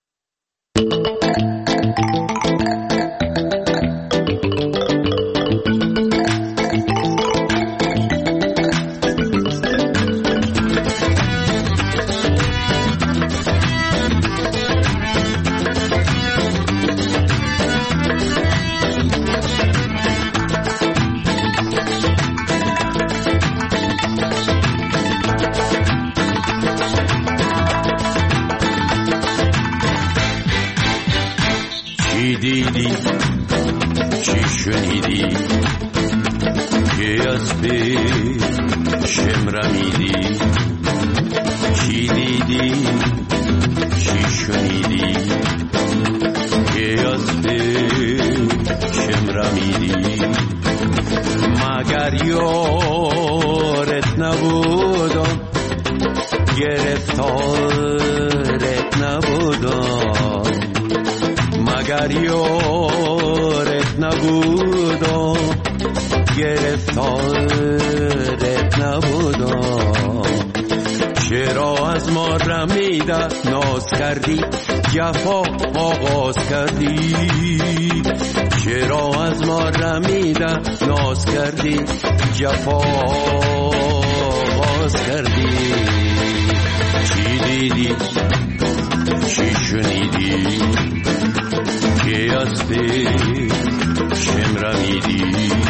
دیدی چی شنیدی که از پیشم رمیدی، چی دیدی چی شنیدی که از پیشم رمیدی، مگر یارت نبودم گرفتارت نبودم، اگر یارت نبودا گرفتارت نبودا چرا از ما رمیده ناز کردی جفا آغاز کردی چرا از ما رمیده ناز کردی جفا آغاز کردی چی دیدی چی شنیدی که از شم رمیدی